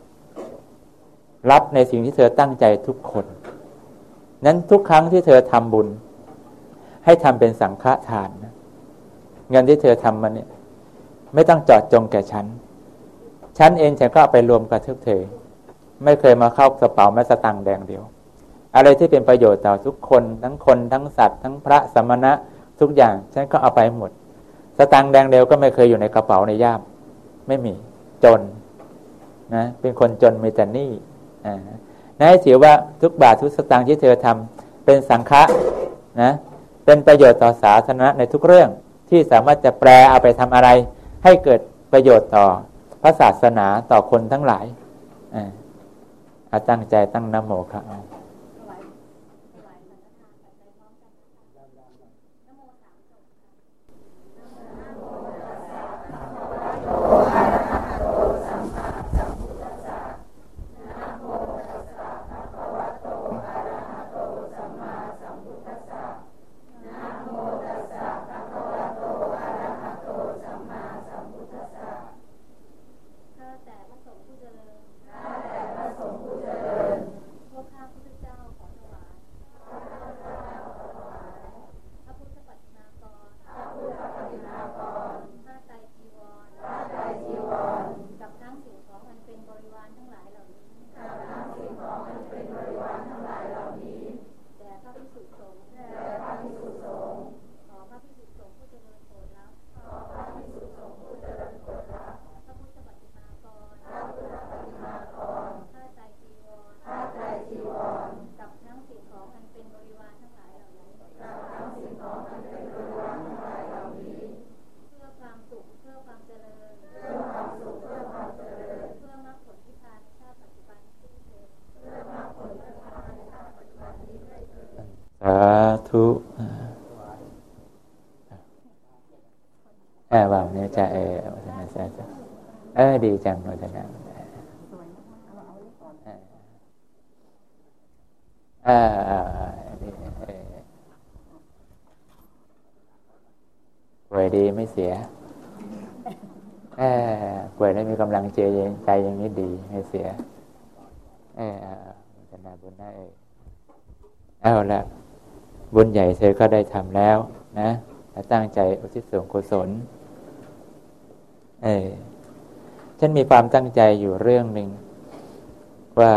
รับในสิ่งที่เธอตั้งใจทุกคนนั้นทุกครั้งที่เธอทำบุญให้ทำเป็นสังฆทานนะเงินที่เธอทำมันเนี่ยไม่ต้องเจาะจงแก่ฉันฉันเองฉันก็เอาไปรวมกับทุกเธอไม่เคยมาเข้ากระเป๋าแม้สตังค์แดงเดียวอะไรที่เป็นประโยชน์ต่อทุกคนทั้งคนทั้งสัตว์ทั้งพระสมณะทุกอย่างฉันก็เอาไปหมดสตังค์แดงเดียวก็ไม่เคยอยู่ในกระเป๋าในย่ามไม่มีจนนะเป็นคนจนมีแต่หนี้อ่านั่นให้ถือว่าทุกบาททุกสตางค์ที่เธอทำเป็นสังฆะนะเป็นประโยชน์ต่อสาธารณะในทุกเรื่องที่สามารถจะแปลเอาไปทำอะไรให้เกิดประโยชน์ต่อพระศาสนาต่อคนทั้งหลายอ่าเอาตั้งใจตั้งนะโมครับสาธุเออว่าเนี่ยจะเออวัฒนศาสตร์เออดีจังวัฒนศาสตร์เออเออป่วยดีไม่เสียเออป่วยแล้วมีกำลังใจใจอย่างนี้ดีไม่เสียเออวัฒนาบุญได้เออเอาละบุญใหญ่เธอก็ได้ทำแล้วนะและตั้งใจอุทิศส่วนกุศลเออฉันมีความตั้งใจอยู่เรื่องหนึ่งว่า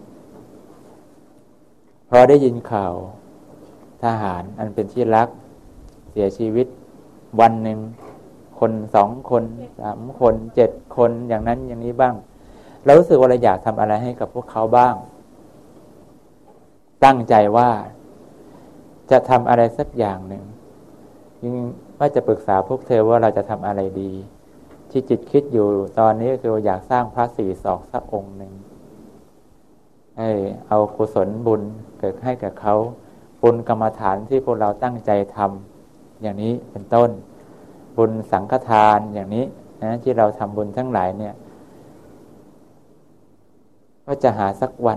พอได้ยินข่าวทหารอันเป็นที่รักเสียชีวิตวันหนึ่งคนสองคนสามคนเจ็ดคนอย่างนั้นอย่างนี้บ้างเรารู้สึกว่าเราอยากทำอะไรให้กับพวกเขาบ้างตั้งใจว่าจะทำอะไรสักอย่างหนึ่งยิ่งว่าจะปรึกษาพวกเธอว่าเราจะทำอะไรดีที่จิตคิดอยู่ตอนนี้คืออยากสร้างพระสี่ศอกสักองค์หนึ่งเออเอากุศลบุญเกิดให้กับเขาบุญกรรมฐานที่พวกเราตั้งใจทำอย่างนี้เป็นต้นบุญสังฆทานอย่างนี้นะที่เราทำบุญทั้งหลายเนี่ยก็จะหาสักวัน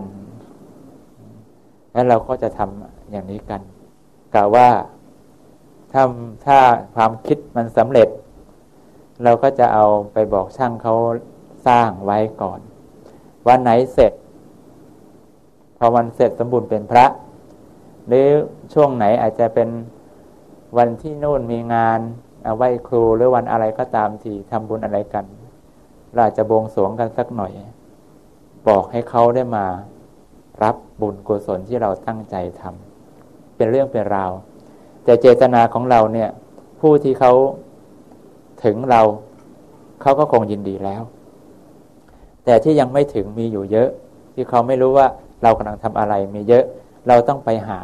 แล้วเราก็จะทำอย่างนี้กันกล่าวว่าถ้าถ้าความคิดมันสำเร็จเราก็จะเอาไปบอกช่างเขาสร้างไว้ก่อนวันไหนเสร็จพอวันเสร็จสมบูรณ์เป็นพระหรือช่วงไหนอาจจะเป็นวันที่นู่นมีงานไหว้ครูหรือวันอะไรก็ตามที่ทำบุญอะไรกันเราอาจจะบวงสรวงกันสักหน่อยบอกให้เขาได้มารับบุญกุศลที่เราตั้งใจทำเป็นเรื่องเป็นราวแต่เจตนาของเราเนี่ยผู้ที่เขาถึงเราเขาก็คงยินดีแล้วแต่ที่ยังไม่ถึงมีอยู่เยอะที่เขาไม่รู้ว่าเรากำลังทำอะไรมีเยอะเราต้องไปหา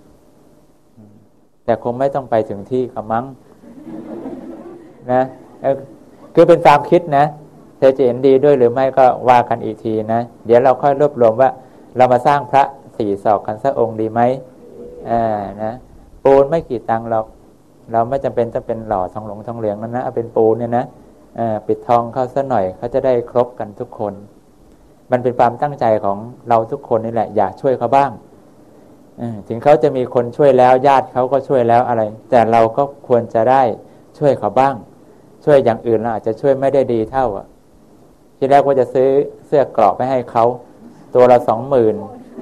แต่คงไม่ต้องไปถึงที่เขามั้งนะคือเป็นความคิดนะเธอจะเห็นดีด้วยหรือไม่ก็ว่ากันอีกทีนะเดี๋ยวเราค่อยรวบรวมว่าเรามาสร้างพระสี่ศอกกันสักองค์ดีไหมอ่านะปูนไม่กี่ตังค์หรอกเราไม่จำเป็นจะเป็นหล่อทองหลงทองเหลืองนั่นนะเอาเป็นปูนเนี่ยนะอ่าปิดทองเข้าซะหน่อยเขาจะได้ครบกันทุกคนมันเป็นความตั้งใจของเราทุกคนนี่แหละอยากช่วยเขาบ้างถึงเขาจะมีคนช่วยแล้วญาติเขาก็ช่วยแล้วอะไรแต่เราก็ควรจะได้ช่วยเขาบ้างช่วยอย่างอื่นเราอาจจะช่วยไม่ได้ดีเท่าอ่ะทีแรกว่าจะซื้อเสื้อเกราะไปให้เขาตัวละสองหมื่น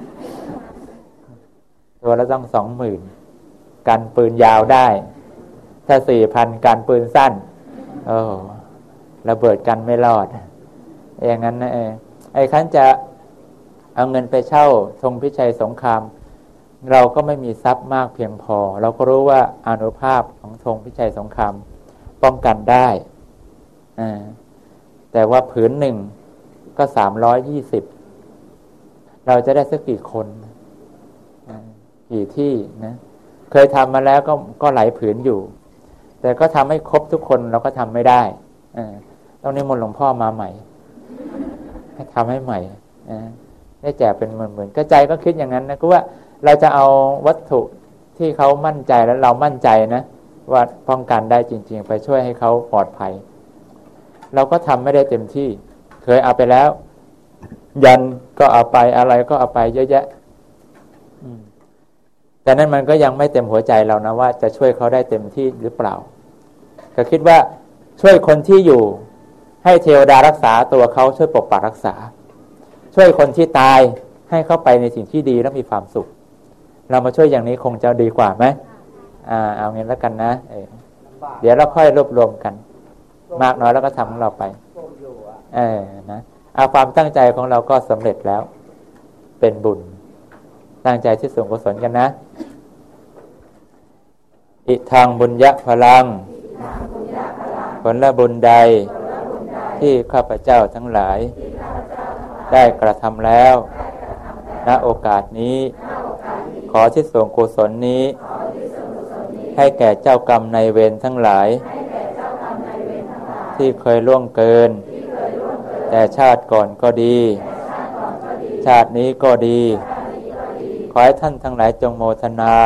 ตัวละต้องสองหมื่นกันปืนยาวได้ถ้าสี่พันกันปืนสั้นโอ้ระเบิดกันไม่รอดอย่างนั้นนะเออไอ้คันจะเอาเงินไปเช่าธงพิชัยสงครามเราก็ไม่มีทรัพย์มากเพียงพอเราก็รู้ว่าอานุภาพของธงพิชัยสงครามป้องกันได้อ่าแต่ว่าผืนหนึ่งก็สามร้อยยี่สิบเราจะได้สักกี่คนกี่ที่นะเคยทำมาแล้วก็ก็หลายผืนอยู่แต่ก็ทำให้ครบทุกคนเราก็ทำไม่ได้ต้องนิมนต์หลวงพ่อมาใหม่ให้ทำให้ใหม่ได้แจกเป็นหมื่นๆก็ใจก็คิดอย่างนั้นนะก็ว่าเราจะเอาวัตถุที่เขามั่นใจแล้วเรามั่นใจนะว่าป้องกันได้จริงๆไปช่วยให้เขาปลอดภัยเราก็ทำไม่ได้เต็มที่เคยเอาไปแล้วยันก็เอาไปอะไรก็เอาไปเยอะแยะแต่นั้นมันก็ยังไม่เต็มหัวใจเรานะว่าจะช่วยเขาได้เต็มที่หรือเปล่าก็คิดว่าช่วยคนที่อยู่ให้เทวดารักษาตัวเขาช่วยปกปักรักษาช่วยคนที่ตายให้เข้าไปในสิ่งที่ดีและมีความสุขเรามาช่วยอย่างนี้คงจะดีกว่าไหมอ่าเอางี้แล้วกันนะ เ, เดี๋ยวเราค่อยรวบรวมกันมากน้อยแล้วก็ทำของเราไปเออนะเอาความตั้งใจของเราก็สำเร็จแล้วเป็นบุญตั้งใจที่ส่งกุศลกันนะอิทังบุญญะพลังผลบุญใดที่ข้าพเจ้าทั้งหลายได้กระทำแล้วณโอกาสนี้ขอที่ส่งกุศลนี้ให้แก่เจ้ากรรมนายเวรทั้งหลายที่เคยล่วงเกินแต่ชาติก่อนก็ดีชาตินี้ก็ดีขอให้ท่านทั้งหลายจงโมทนา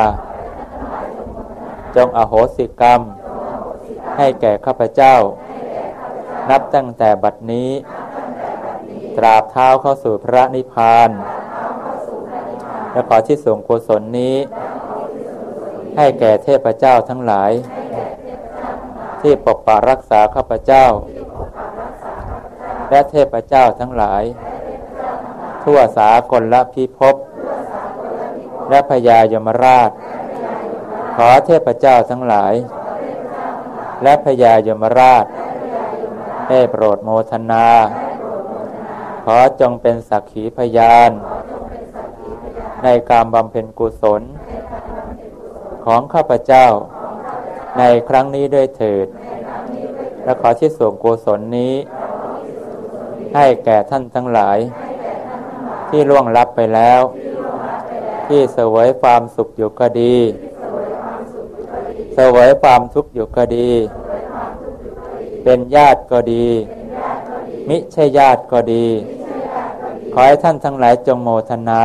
จงอโหสิกรรมให้แก่ข้าพเจ้านับตั้งแต่บัดนี้ตราบเท้าเข้าสู่พระนิพพานและขอที่ส่งกุศลนี้ให้แก่เทพเจ้าทั้งหลายที่ปกปักรักษาข้าพเจ้าและเทพเจ้าทั้งหลายทั่วสากลพิภพและพญายมราชขอเทพเจ้าทั้งหลายและพญายมราชได้โปรดโมทนาขอจงเป็นสักขีพยานในการบำเพ็ญกุศลของข้าพเจ้าในครั้งนี้ด้วยเถิดและขอที่ส่งกุศลนี้ให้แก่ท่านทั้งหลายที่ล่วงลับไปแล้วที่เสวยความสุขอยู่ก็ดีสเสวยความทุกข์อยู่ก็ดีเป็นญาติก็ดีมิใช่ญาติก็ดีขอให้ท่านทั้งหลายจงโมทนา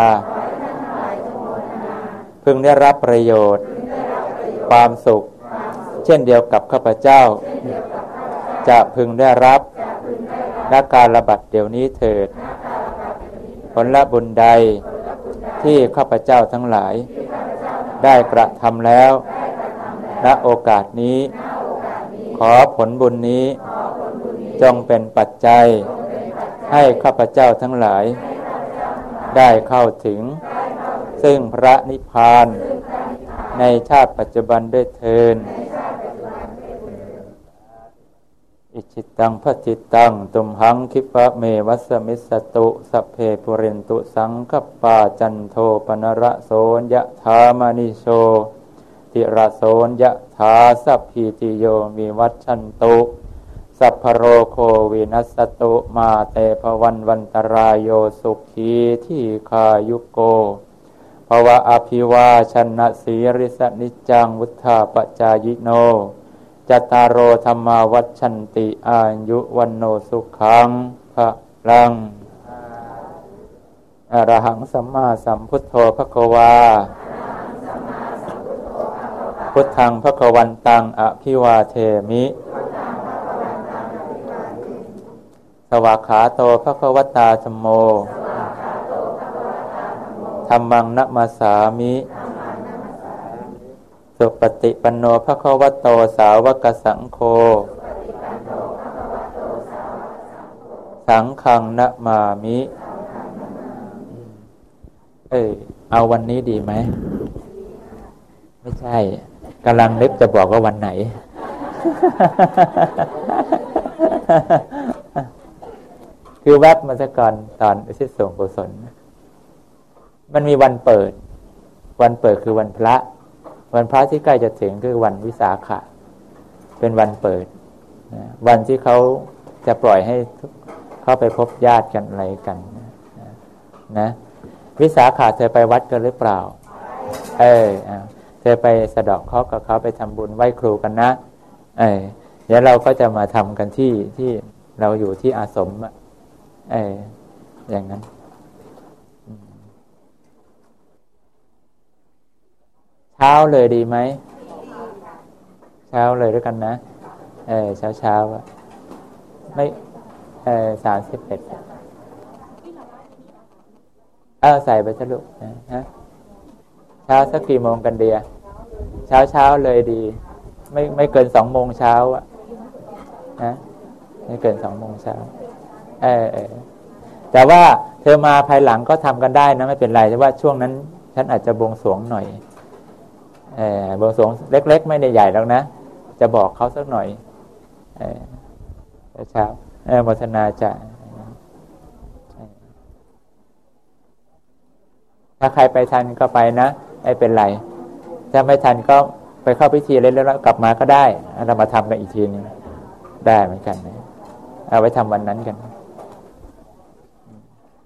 พึงได้รับประโยชน์ความสุขเช่นเดียวกับข้าพเจ้าจะพึงได้รับณการระบัดเดี๋ยวนี้เถิดผลบุญใดที่ข้าพเจ้าทั้งหลายได้กระทำแล้วณโอกาสนี้ขอผลบุญนี้จงเป็นปัจจัยให้ข้าพเจ้าทั้งหลายได้เข้าถึงซึ่งพระนิพพานในชาติปัจจุบันด้วยเทินอิจิตังภัจจิตังตุมหังคิปะเมวัสมิสสตุสัพเพปุเรนตุสังคปาจันโทปนระโสยะถามณิโชติระโสยะถาสัพพิติโยวิวัชชันตุสัพพโรโควินัสสตุมาเตภวันวันตรายโยสุขีทีคายุโกภวะอภิวาชนะสีริสนิจังวุธาปจายโนจตารโอธรรมาวัชชันติอายุวันโนสุขังภะลังอรหังสัมมาสัมพุทโธภควาพุทธังภควันตังอภิวาเทมิสวากขาโตภควตาธัมโมธัมมังนะมาสามิสุปฏิปันโนภควโตสาวกสังโฆสังฆังนะมามิเอ้ยเอาวันนี้ดีไหมไม่ใช่กำลังนึกจะบอกว่าวันไหน คือแวบมาสักก่อนตอนอุทิศส่วนกุศลมันมีวันเปิดวันเปิดคือวันพระวันพระที่ใกล้จะถึงคือวันวิสาขะเป็นวันเปิดนะวันที่เขาจะปล่อยให้เข้าไปพบญาติกันอะไรกันนะนะวิสาขะเธอไปวัดกันหรือเปล่าเออเธอไปสะเดาะเคราะห์กับเขาไปทำบุญไหว้ครูกันนะเออเดี๋ยวเราก็จะมาทำกันที่ที่เราอยู่ที่อาสมอ่ะเอออย่างนั้นเช้าเลยดีไหมเช้าเลยด้วยกันนะเออเช้าเช้าอ่ะไม่เออสามสิบเอ็ดเออใส่ไปสรุปนะฮะเช้าสักกี่โมงกันเดียเช้าเช้าเลยดีไม่ไม่เกินสองโมงเช้าอ่ะนะไม่เกินสองโมงเช้าเออเออแต่ว่าเธอมาภายหลังก็ทำกันได้นะไม่เป็นไรแต่ว่าช่วงนั้นฉันอาจจะบวงสรวงหน่อยเออบวงสรวงเล็กๆไม่ได้ใหญ่แล้วนะจะบอกเขาสักหน่อยเออเช้าเออโมทนาจะถ้าใครไปทันก็ไปนะไม่เป็นไรถ้าไม่ทันก็ไปเข้าพิธีเล่นแล้วกลับมาก็ได้เรามาทำกันอีกทีนึงได้เหมือนกันนะเอาไว้ทำวันนั้นกัน